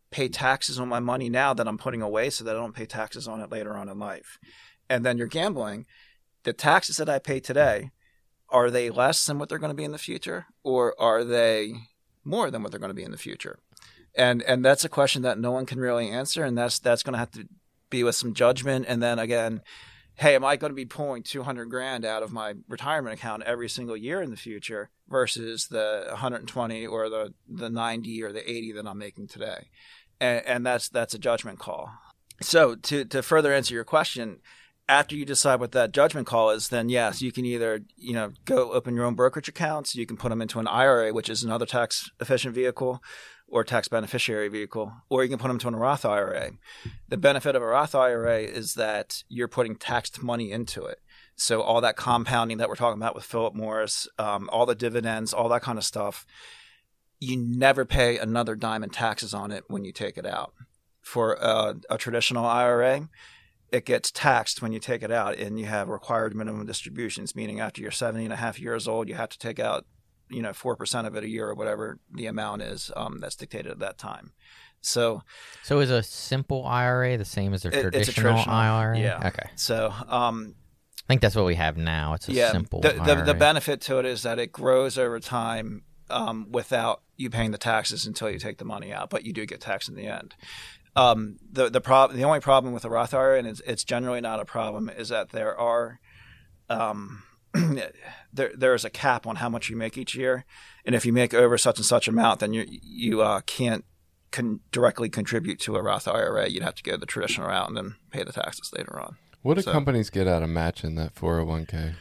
C: pay taxes on my money now that I'm putting away so that I don't pay taxes on it later on in life. And then you're gambling. The taxes that I pay today, are they less than what they're going to be in the future, or are they more than what they're going to be in the future? And and that's a question that no one can really answer, and that's that's going to have to be with some judgment. And then again, hey, am I going to be pulling two hundred grand out of my retirement account every single year in the future versus the one hundred twenty or the, the ninety or the eighty that I'm making today? And, and that's that's a judgment call. So to, to further answer your question, after you decide what that judgment call is, then yes, you can either, you know, go open your own brokerage accounts. You can put them into an I R A, which is another tax efficient vehicle, or tax beneficiary vehicle, or you can put them into a Roth I R A. The benefit of a Roth I R A is that you're putting taxed money into it. So all that compounding that we're talking about with Philip Morris, um, all the dividends, all that kind of stuff, you never pay another dime in taxes on it when you take it out. For a, a traditional I R A, it gets taxed when you take it out, and you have required minimum distributions, meaning after you're seventy and a half years old, you have to take out, you know, four percent of it a year or whatever the amount is um, that's dictated at that time. So,
A: so is a simple I R A the same as a
C: it,
A: traditional,
C: it's a traditional
A: I R A?
C: Yeah.
A: Okay.
C: So, um,
A: I think that's what we have now. It's a
C: yeah,
A: simple
C: the,
A: I R A.
C: the, the benefit to it is that it grows over time um, without you paying the taxes until you take the money out, but you do get taxed in the end. Um, the the problem, the only problem with a Roth I R A, and it's, it's generally not a problem, is that there are um, there there is a cap on how much you make each year, and if you make over such and such amount, then you you uh, can't con- directly contribute to a Roth I R A. You'd have to go the traditional route and then pay the taxes later on.
B: What do
C: so,
B: companies get out of matching that four oh one k?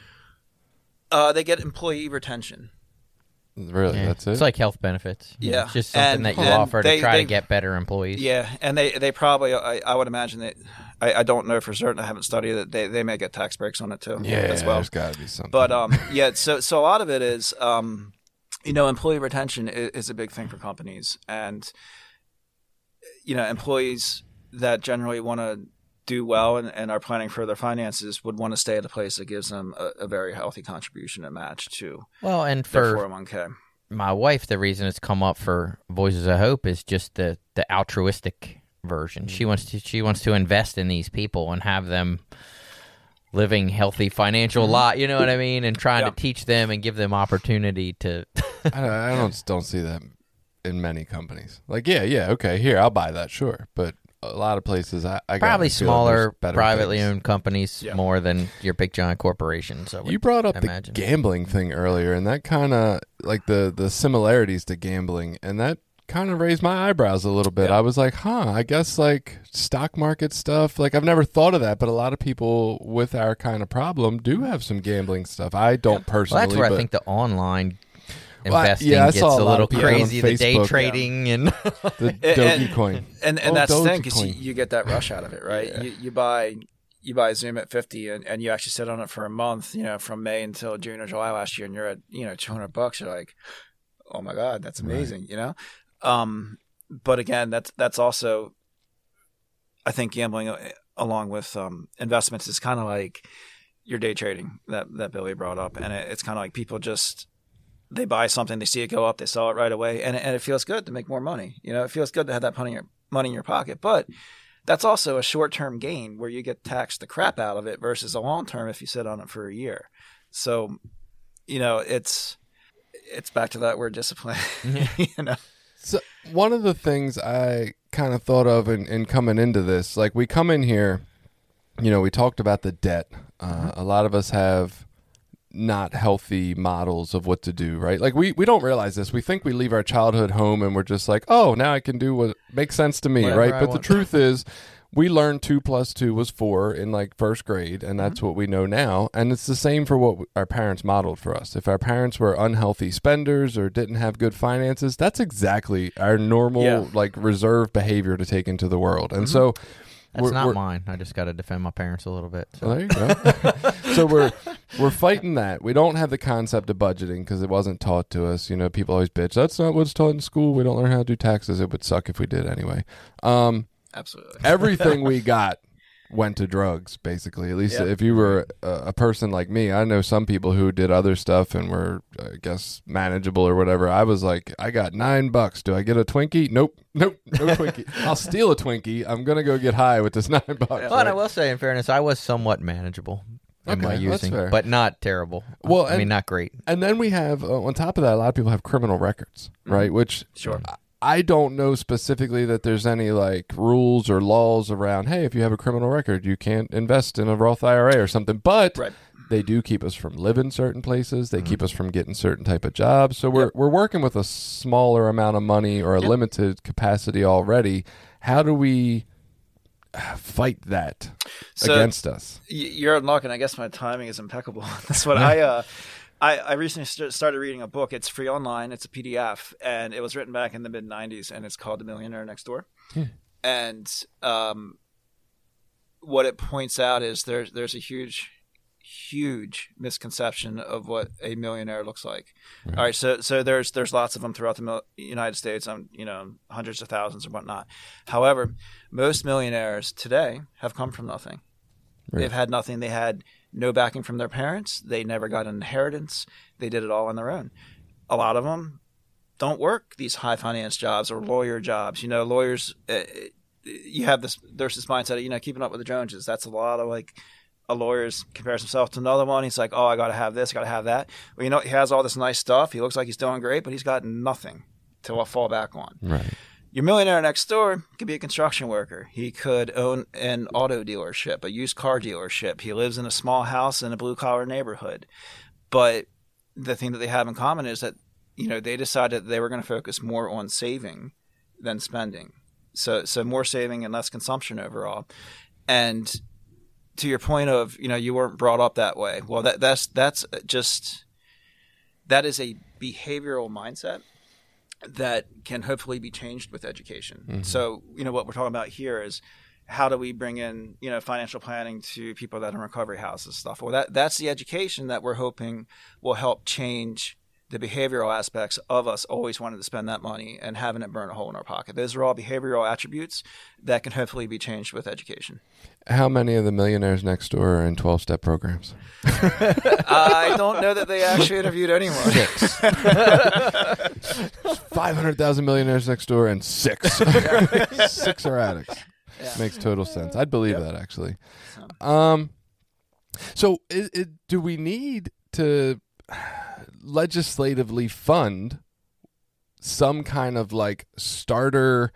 C: Uh, they get employee retention.
B: Really,
A: Yeah.
B: that's it?
A: It's like health benefits.
C: Yeah.
A: It's just something
C: And-
A: that you
C: and
A: offer
C: they-
A: to try
C: they-
A: to get better employees.
C: Yeah, and they, they probably, I, I would imagine that, I, I don't know for certain, I haven't studied it, they, they may get tax breaks on it too
B: yeah,
C: as well.
B: there's got to be something.
C: But um, yeah, so so a lot of it is, um, you know, employee retention is, is a big thing for companies, and you know, employees that generally want to do well and, and are planning for their finances would want to stay at a place that gives them a, a very healthy contribution and match to
A: Well, and
C: their
A: for
C: four oh one k.
A: my wife, the reason it's come up for Voices of Hope is just the, the altruistic version. She wants to she wants to invest in these people and have them living healthy financial lot. You know what I mean? And trying
C: Yeah.
A: to teach them and give them opportunity to.
B: I, I don't don't see that in many companies. Like, yeah, yeah, okay, here, I'll buy that, sure. But a lot of places, I, I
A: Probably
B: gotta feel
A: smaller,
B: there's better
A: privately
B: things.
A: owned companies
C: Yeah.
A: more than your big giant corporations. I would
B: You brought up
A: imagine.
B: the gambling thing earlier, and that kind of like the the similarities to gambling, and that kind of raised my eyebrows a little bit.
C: Yeah.
B: I was like, huh, I guess like stock market stuff. Like I've never thought of that, but a lot of people with our kind of problem do have some gambling stuff. I don't personally.
A: Well, that's where
B: but
A: I think the online
B: Well, I-
A: investing
B: yeah, I
A: gets
B: saw a
A: a
B: lot
A: little
B: of people on
A: crazy. The day
B: Facebook.
A: trading and
B: the
C: And-
B: Dogecoin.
C: And and
B: Oh,
C: that's the thing, because you,
B: Dogecoin.
C: you get that rush out of it, right?
B: Yeah.
C: You, you buy you buy Zoom at fifty, and, and you actually sit on it for a month, you know, from May until June or July last year, and you're at, you know, two hundred bucks. You're like, oh my God, that's amazing, you know? Um, but again, that's that's also, I think gambling uh, along with um, investments is kind of like your day trading that, that Billy brought up. And it, it's kind of like people just, they buy something, they see it go up, they sell it right away, and and it feels good to make more money. You know, it feels good to have that money in your, money in your pocket. But that's also a short-term gain where you get taxed the crap out of it versus a long-term if you sit on it for a year. So, you know, it's it's back to that word discipline. You know,
B: So one of the things I kind of thought of in, in coming into this, like we come in here, you know, we talked about the debt. Uh, a lot of us have not healthy models of what to do, right? Like we, we don't realize this. We think we leave our childhood home and we're just like, oh, now I can do what makes sense to me,
A: Whatever
B: right?
A: I
B: But the
A: want.
B: truth is we learned two plus two was four in like first grade, and that's what we know now. And it's the same for what our parents modeled for us. If our parents were unhealthy spenders or didn't have good finances, that's exactly our normal
C: Yeah.
B: like reserve behavior to take into the world. And so
A: that's
B: we're-
A: not
B: we're-
A: mine. I just got to defend my parents a little bit. So.
B: Well, there you go. So we're we're fighting that. We don't have the concept of budgeting because it wasn't taught to us. You know, people always bitch, that's not what's taught in school. We don't learn how to do taxes. It would suck if we did anyway. Um,
C: absolutely.
B: everything we got went to drugs, basically. At least
C: Yep.
B: if you were a, a person like me. I know some people who did other stuff and were, I guess, manageable or whatever. I was like, I got nine bucks. Do I get a Twinkie? Nope. Nope. No Twinkie. I'll steal a Twinkie. I'm going to go get high with this nine bucks.
A: Well, and
B: right?
A: I will say, in fairness, I was somewhat manageable in
B: Okay,
A: my
B: that's
A: using,
B: fair.
A: but not terrible.
B: Well,
A: I
B: and-
A: mean, not great.
B: And then we have, uh, on top of that, a lot of people have criminal records, right? Which
C: Sure.
B: I- I don't know specifically that there's any like rules or laws around, hey, if you have a criminal record, you can't invest in a Roth I R A or something. But
C: Right.
B: they do keep us from living certain places. They keep us from getting certain type of jobs. So we're
C: Yep.
B: we're working with a smaller amount of money or a
C: Yep.
B: limited capacity already. How do we uh, fight that
C: So-
B: against us?
C: Y- You're unlocking. I guess my timing is impeccable. That's what I. Uh, I, I recently st- started reading a book. It's free online. It's a P D F, and it was written back in the mid nineties, and it's called The Millionaire Next Door.
B: Hmm.
C: And um, what it points out is there's there's a huge, huge misconception of what a millionaire looks like.
B: Right.
C: All right, so so there's there's lots of them throughout the mil- United States. Um, you know, hundreds of thousands and whatnot. However, most millionaires today have come from nothing.
B: Right.
C: They've had nothing. They had no backing from their parents. They never got an inheritance. They did it all on their own. A lot of them don't work these high finance jobs or lawyer jobs. You know, lawyers, uh, you have this, there's this mindset of, you know, keeping up with the Joneses. That's a lot of like, a lawyer's compares himself to another one. He's like, oh, I got to have this, I got to have that. Well, you know, he has all this nice stuff. He looks like he's doing great, but he's got nothing to fall back on.
B: Right.
C: Your millionaire next door could be a construction worker. He could own an auto dealership, a used car dealership. He lives in a small house in a blue-collar neighborhood. But the thing that they have in common is that, you know, they decided that they were going to focus more on saving than spending. So, so more saving and less consumption overall. And to your point of, you know, you weren't brought up that way. Well, that that's that's just that is a behavioral mindset that can hopefully be changed with education.
B: Mm-hmm.
C: So, you know, what we're talking about here is how do we bring in, you know, financial planning to people that are in recovery houses stuff. Well, that that's the education that we're hoping will help change the behavioral aspects of us always wanting to spend that money and having it burn a hole in our pocket. Those are all behavioral attributes that can hopefully be changed with education.
B: How many of the millionaires next door are in twelve-step programs?
C: I don't know that they actually interviewed anyone.
B: Six. five hundred thousand millionaires next door and six. Six are addicts.
C: Yeah.
B: Makes total sense. I'd believe
C: Yep.
B: that, actually.
C: So,
B: Um, so it, it, do we need to legislatively fund some kind of like starter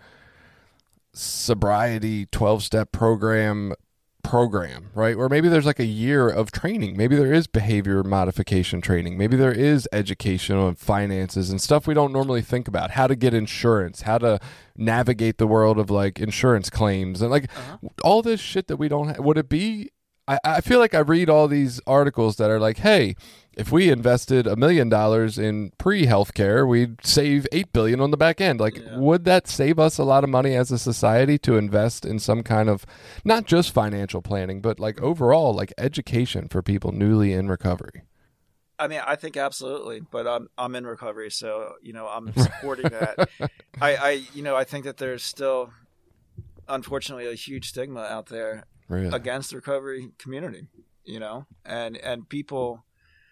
B: sobriety twelve-step program program, right? Or maybe there's like a year of training. Maybe there is behavior modification training. Maybe there is educational and finances and stuff we don't normally think about. How to get insurance, how to navigate the world of like insurance claims and like
C: Uh-huh.
B: all this shit that we don't have. Would it be, I, I feel like I read all these articles that are like, hey, if we invested a million dollars in pre-healthcare, we'd save eight billion dollars on the back end. Like,
C: Yeah.
B: would that save us a lot of money as a society to invest in some kind of, not just financial planning, but like overall, like education for people newly in recovery?
C: I mean, I think absolutely, but I'm I'm in recovery, so you know I'm supporting that. I, I you know I think that there's still, unfortunately, a huge stigma out there
B: Really?
C: against the recovery community. You know, and and people.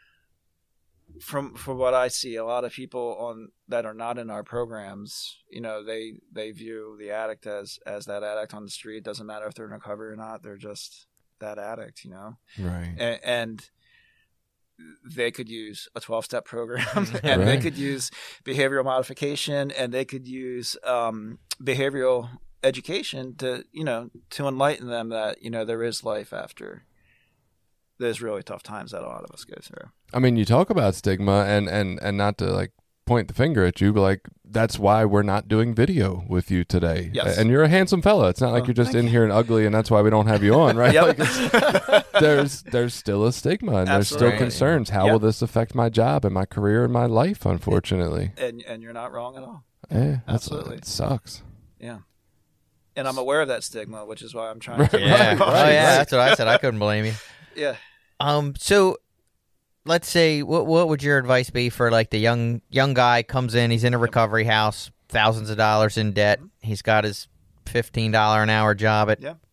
C: From from what I see, a lot of people on that are not in our programs, you know, they they view the addict as as that addict on the street. Doesn't matter if they're in recovery or not; they're just that addict, you know.
B: Right.
C: And, and they could use a twelve-step program, and
B: Right.
C: they could use behavioral modification, and they could use um, behavioral education to you know to enlighten them that you know there is life after those really tough times that a lot of us go through.
B: I mean, you talk about stigma and, and, and not to like point the finger at you, but like that's why we're not doing video with you today.
C: Yes.
B: And you're a handsome fella. It's not like
C: Oh,
B: you're just
C: thank
B: in here and ugly and that's why we don't have you on, right?
C: Yep.
B: Like it's, there's there's still a stigma and there's still
C: Absolutely.
B: concerns. How
C: Yep.
B: will this affect my job and my career and my life, unfortunately?
C: And and you're not wrong at all.
B: Eh, that's,
C: Absolutely.
B: It sucks.
C: Yeah. And I'm aware of that stigma, which is why I'm trying to.
A: Yeah.
B: Right,
A: oh,
B: right,
A: yeah.
B: right.
A: That's what I said. I couldn't blame you.
C: Yeah.
A: Um. So, let's say, what what would your advice be for like the young young guy comes in, he's in a recovery house, thousands of dollars in debt, he's got his fifteen dollar an hour job at
C: Yeah.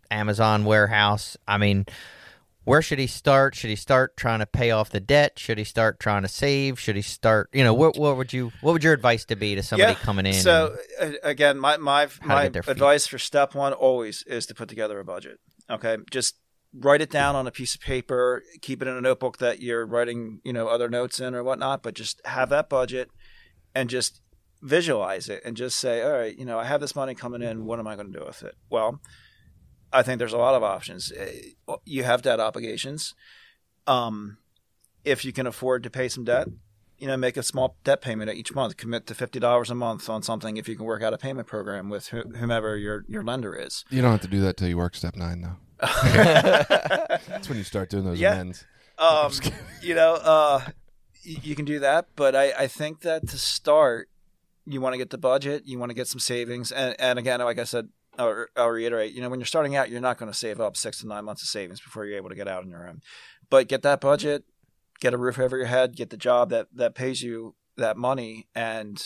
A: Amazon warehouse. I mean, where should he start? Should he start trying to pay off the debt? Should he start trying to save? Should he start, you know, what, what would you, what would your advice to be to somebody
C: yeah.
A: coming in?
C: So and, uh, again, my, my, my advice
A: feet?
C: for step one always is to put together a budget. Okay. Just write it down on a piece of paper, keep it in a notebook that you're writing, you know, other notes in or whatnot, but just have that budget and just visualize it and just say, all right, you know, I have this money coming in. What am I going to do with it? Well, I think there's a lot of options. You have debt obligations. Um, if you can afford to pay some debt, you know, make a small debt payment each month. Commit to fifty dollars a month on something if you can work out a payment program with whomever your, your lender is.
B: You don't have to do that till you work step nine, though. That's when you start doing those
C: yeah.
B: amends.
C: Um, you know, uh, you can do that. But I, I think that to start, you want to get the budget. You want to get some savings. And, and again, like I said, I'll, I'll reiterate, you know, when you're starting out, you're not going to save up six to nine months of savings before you're able to get out on your own. But get that budget, get a roof over your head, get the job that, that pays you that money, and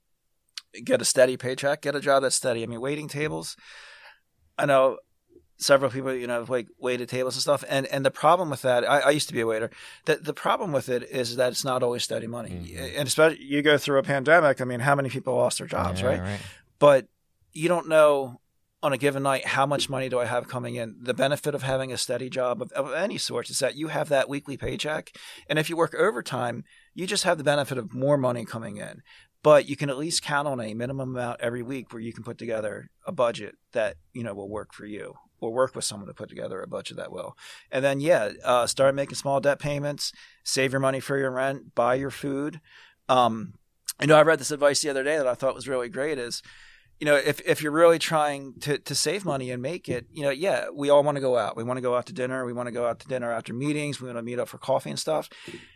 C: get a steady paycheck, get a job that's steady. I mean, waiting tables, I know several people, you know, like waited tables and stuff. And and the problem with that, I, I used to be a waiter. The, the problem with it is that it's not always steady money. Mm-hmm. And especially you go through a pandemic. I mean, how many people lost their jobs,
A: yeah,
C: right?
A: right?
C: But you don't know on a given night, how much money do I have coming in? The benefit of having a steady job of, of any sort is that you have that weekly paycheck. And if you work overtime, you just have the benefit of more money coming in. But you can at least count on a minimum amount every week where you can put together a budget that, you know, will work for you, or work with someone to put together a budget that will. And then, yeah, uh, start making small debt payments, save your money for your rent, buy your food. Um, you know, I read this advice the other day that I thought was really great is, you know, if, if you're really trying to, to save money and make it, you know, yeah, we all want to go out. We want to go out to dinner. We want to go out to dinner after meetings. We want to meet up for coffee and stuff.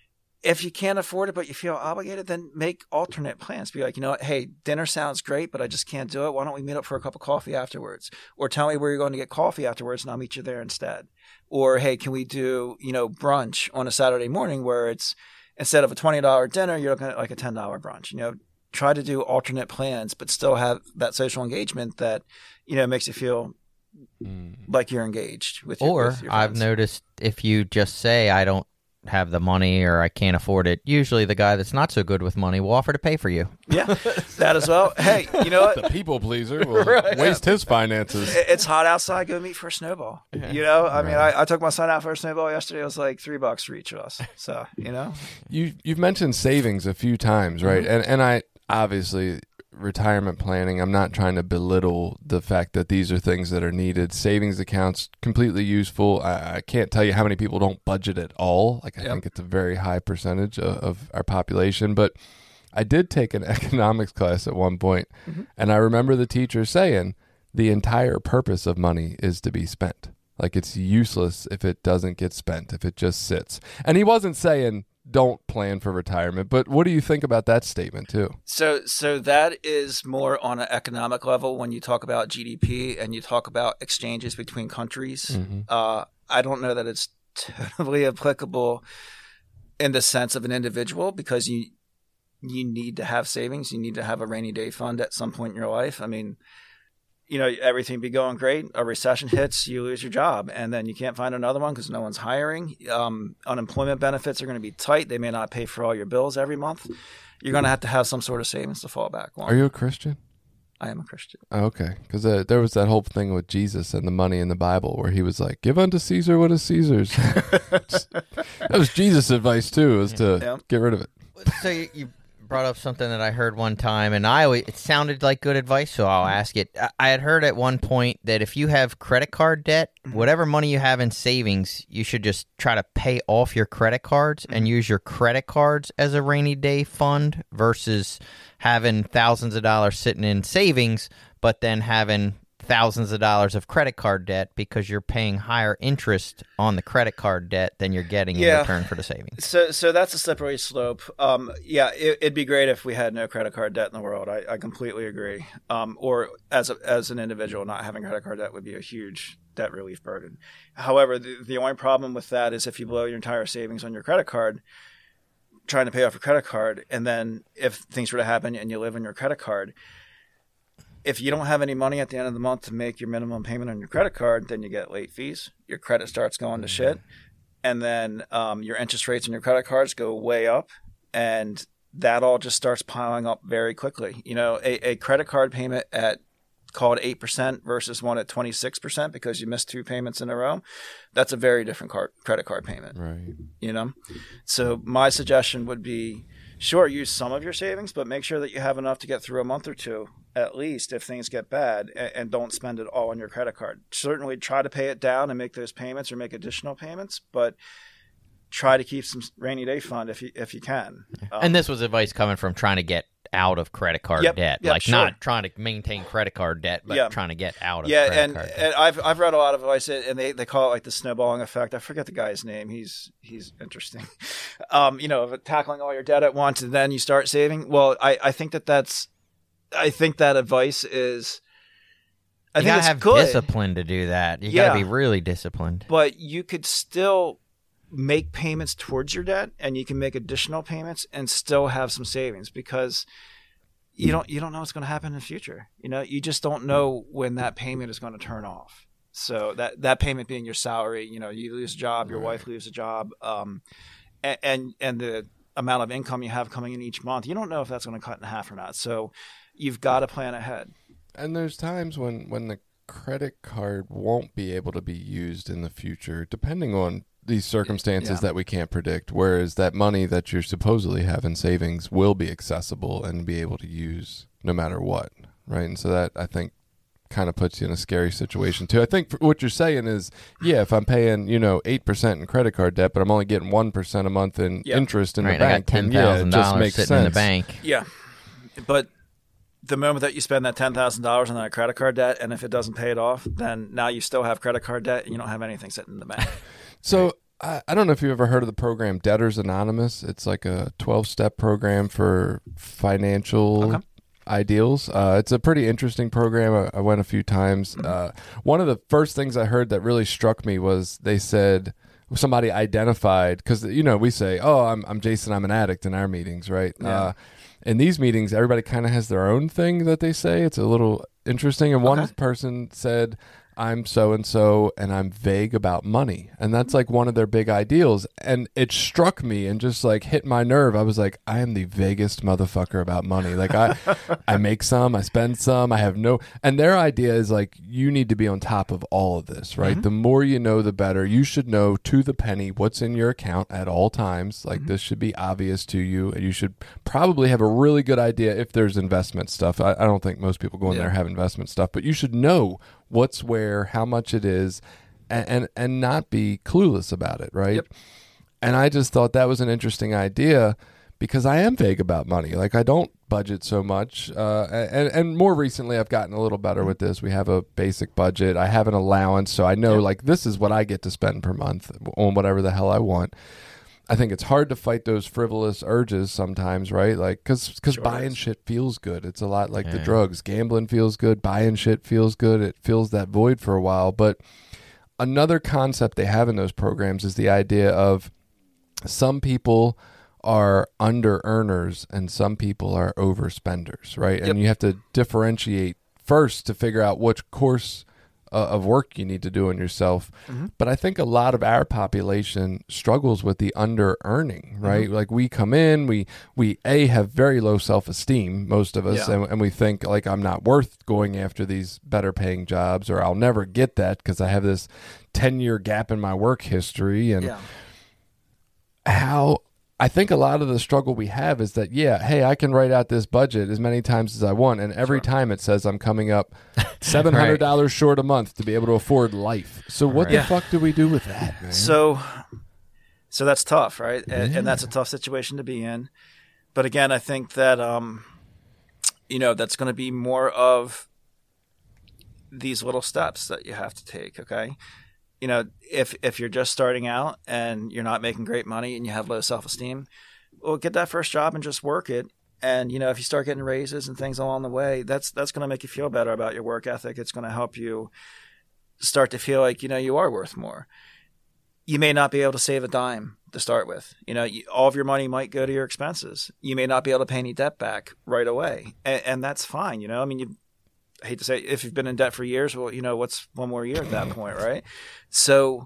C: If you can't afford it, but you feel obligated, then make alternate plans. Be like, you know what? Hey, dinner sounds great, but I just can't do it. Why don't we meet up for a cup of coffee afterwards? Or tell me where you're going to get coffee afterwards and I'll meet you there instead. Or, hey, can we do, you know, brunch on a Saturday morning where it's instead of a twenty dollars dinner, you're looking at like a ten dollars brunch, you know? Try to do alternate plans, but still have that social engagement that, you know, makes you feel mm. like you're engaged with your,
A: or
C: with your
A: I've noticed if you just say, I don't have the money or I can't afford it, usually the guy that's not so good with money will offer to pay for you.
C: Yeah, that as well. Hey, you know what?
B: The people pleaser will right. waste his finances.
C: It's hot outside. Go meet for a snowball. Yeah. You know, I right. mean, I, I took my son out for a snowball yesterday. It was like three bucks for each of us. So, you know.
B: You, you've mentioned savings a few times, right? Mm-hmm. And And I obviously, retirement planning, I'm not trying to belittle the fact that these are things that are needed. Savings accounts, completely useful. I, I can't tell you how many people don't budget at all. Like I yep. think it's a very high percentage of, of our population. But I did take an economics class at one point, mm-hmm. and I remember the teacher saying the entire purpose of money is to be spent. Like it's useless if it doesn't get spent, if it just sits. And he wasn't saying don't plan for retirement, but what do you think about that statement too?
C: So, so that is more on an economic level when you talk about G D P and you talk about exchanges between countries. Mm-hmm. Uh, I don't know that it's totally applicable in the sense of an individual because you you need to have savings. You need to have a rainy day fund at some point in your life. I mean, you know, everything be going great. A recession hits, you lose your job, and then you can't find another one because no one's hiring. Um, unemployment benefits are going to be tight. They may not pay for all your bills every month. You're going to have to have some sort of savings to fall back on.
B: Are you a Christian?
C: I am a Christian.
B: Oh, okay, because uh, there was that whole thing with Jesus and the money in the Bible where he was like, give unto Caesar what is Caesar's. That was Jesus' advice too, was to yeah. get rid of it.
A: So you... you brought up something that I heard one time, and I always, it sounded like good advice, so I'll ask it. I, I had heard at one point that if you have credit card debt, whatever money you have in savings, you should just try to pay off your credit cards and use your credit cards as a rainy day fund versus having thousands of dollars sitting in savings, but then having thousands of dollars of credit card debt because you're paying higher interest on the credit card debt than you're getting
C: yeah.
A: in return for the savings.
C: So so that's a slippery slope. Um, yeah, it, it'd be great if we had no credit card debt in the world. I, I completely agree. Um, or as a, as an individual, not having credit card debt would be a huge debt relief burden. However, the, the only problem with that is if you blow your entire savings on your credit card, trying to pay off your credit card, and then if things were to happen and you live on your credit card, if you don't have any money at the end of the month to make your minimum payment on your credit card, then you get late fees. Your credit starts going to shit. And then um, your interest rates on your credit cards go way up. And that all just starts piling up very quickly. You know, a, a credit card payment at call it eight percent versus one at twenty-six percent because you missed two payments in a row, that's a very different card, credit card payment.
B: Right.
C: You know? So my suggestion would be, sure, use some of your savings, but make sure that you have enough to get through a month or two, at least, if things get bad, and, and don't spend it all on your credit card. Certainly try to pay it down and make those payments or make additional payments, but try to keep some rainy day fund if you if you can. Um,
A: and this was advice coming from trying to get out of credit card
C: Yep,
A: debt,
C: yep,
A: like
C: sure.
A: not trying to maintain credit card debt, but
C: Yeah.
A: trying to get out of
C: yeah,
A: credit
C: and,
A: card debt.
C: and I've I've read a lot of advice, and they, they call it like the snowballing effect. I forget the guy's name. He's he's interesting. Um, you know, of tackling all your debt at once and then you start saving. Well, I, I think that that's I think that advice is. I
A: you
C: think
A: gotta
C: it's
A: have
C: good,
A: discipline to do that. You
C: Yeah.
A: gotta be really disciplined.
C: but you could still make payments towards your debt, and you can make additional payments and still have some savings because you don't you don't know what's going to happen in the future. You know, you just don't know when that payment is going to turn off. So that that payment being your salary, you know, you lose a job, your wife loses a job, um, and, and and the amount of income you have coming in each month, you don't know if that's going to cut in half or not. So you've got to plan ahead.
B: And there's times when, when the credit card won't be able to be used in the future, depending on these circumstances
C: Yeah.
B: that we can't predict, whereas that money that you're supposedly having savings will be accessible and be able to use no matter what, right? And so that, I think, kind of puts you in a scary situation too. I think what you're saying is, yeah, if I'm paying, you know, eight percent in credit card debt, but I'm only getting one percent a month in
C: Yeah.
B: interest in
A: Right,
B: the
A: I
B: bank,
A: got ten
B: then yeah, it
A: thousand
B: just
A: dollars
B: makes
A: sitting
B: sense.
A: in the bank.
C: Yeah, but the moment that you spend that ten thousand dollars on that credit card debt, and if it doesn't pay it off, then now you still have credit card debt and you don't have anything sitting in the bank.
B: So I, I don't know if you've ever heard of the program Debtors Anonymous. It's like a twelve-step program for financial
C: Okay.
B: ideals. Uh, it's a pretty interesting program. I, I went a few times. Uh, one of the first things I heard that really struck me was they said somebody identified, because, you know, we say, oh, I'm, I'm Jason, I'm an addict in our meetings, right?
C: Yeah.
B: Uh, in these meetings, everybody kind of has their own thing that they say. It's a little interesting. And one
C: Okay.
B: person said, I'm so-and-so and I'm vague about money. And that's like one of their big ideals. And it struck me and just like hit my nerve. I was like, I am the vaguest motherfucker about money. Like I, I make some, I spend some, I have no, and their idea is like, you need to be on top of all of this, right?
C: Mhm.
B: The more you know, the better. You should know to the penny what's in your account at all times. Like
C: Mhm.
B: this should be obvious to you. And you should probably have a really good idea if there's investment stuff. I, I don't think most people go in
C: Yeah.
B: there have investment stuff, but you should know what's where, how much it is, and, and and not be clueless about it, right?
C: Yep.
B: And I just thought that was an interesting idea because I am vague about money. Like I don't budget so much, uh, and and more recently I've gotten a little better with this. We have a basic budget. I have an allowance, so I know
C: Yep.
B: like this is what I get to spend per month on whatever the hell I want. I think it's hard to fight those frivolous urges sometimes, right? Like, because because
C: Sure
B: buying
C: is.
B: shit feels good. It's a lot like the
A: Yeah.
B: drugs. Gambling feels good. Buying shit feels good. It fills that void for a while. But another concept they have in those programs is the idea of some people are under earners and some people are overspenders, right?
C: Yep.
B: And you have to differentiate first to figure out which course uh, of work you need to do on yourself.
C: Mhm.
B: But I think a lot of our population struggles with the under earning, right? Like we come in, we we a have very low self esteem, most of us,
C: Yeah.
B: and, and we think like I'm not worth going after these better paying jobs, or I'll never get that because I have this ten year gap in my work history. And
C: Yeah.
B: how I think a lot of the struggle we have is that, yeah, hey, I can write out this budget as many times as I want, and every
C: Sure.
B: time it says I'm coming up seven hundred dollars short a month to be able to afford life. So what
A: Right.
B: the
C: Yeah.
B: fuck do we do with that, man?
C: So, so that's tough, right? And,
B: Yeah.
C: and that's a tough situation to be in. But again, I think that um, you know, that's going to be more of these little steps that you have to take. Okay, you know, if if you're just starting out and you're not making great money and you have low self esteem, well, get that first job and just work it. And you know, if you start getting raises and things along the way, that's that's going to make you feel better about your work ethic. It's going to help you start to feel like you know you are worth more. You may not be able to save a dime to start with. You know, you, all of your money might go to your expenses. You may not be able to pay any debt back right away, and, and that's fine. You know, I mean, you, I hate to say, if you've been in debt for years, well, you know, what's one more year at that point, right? So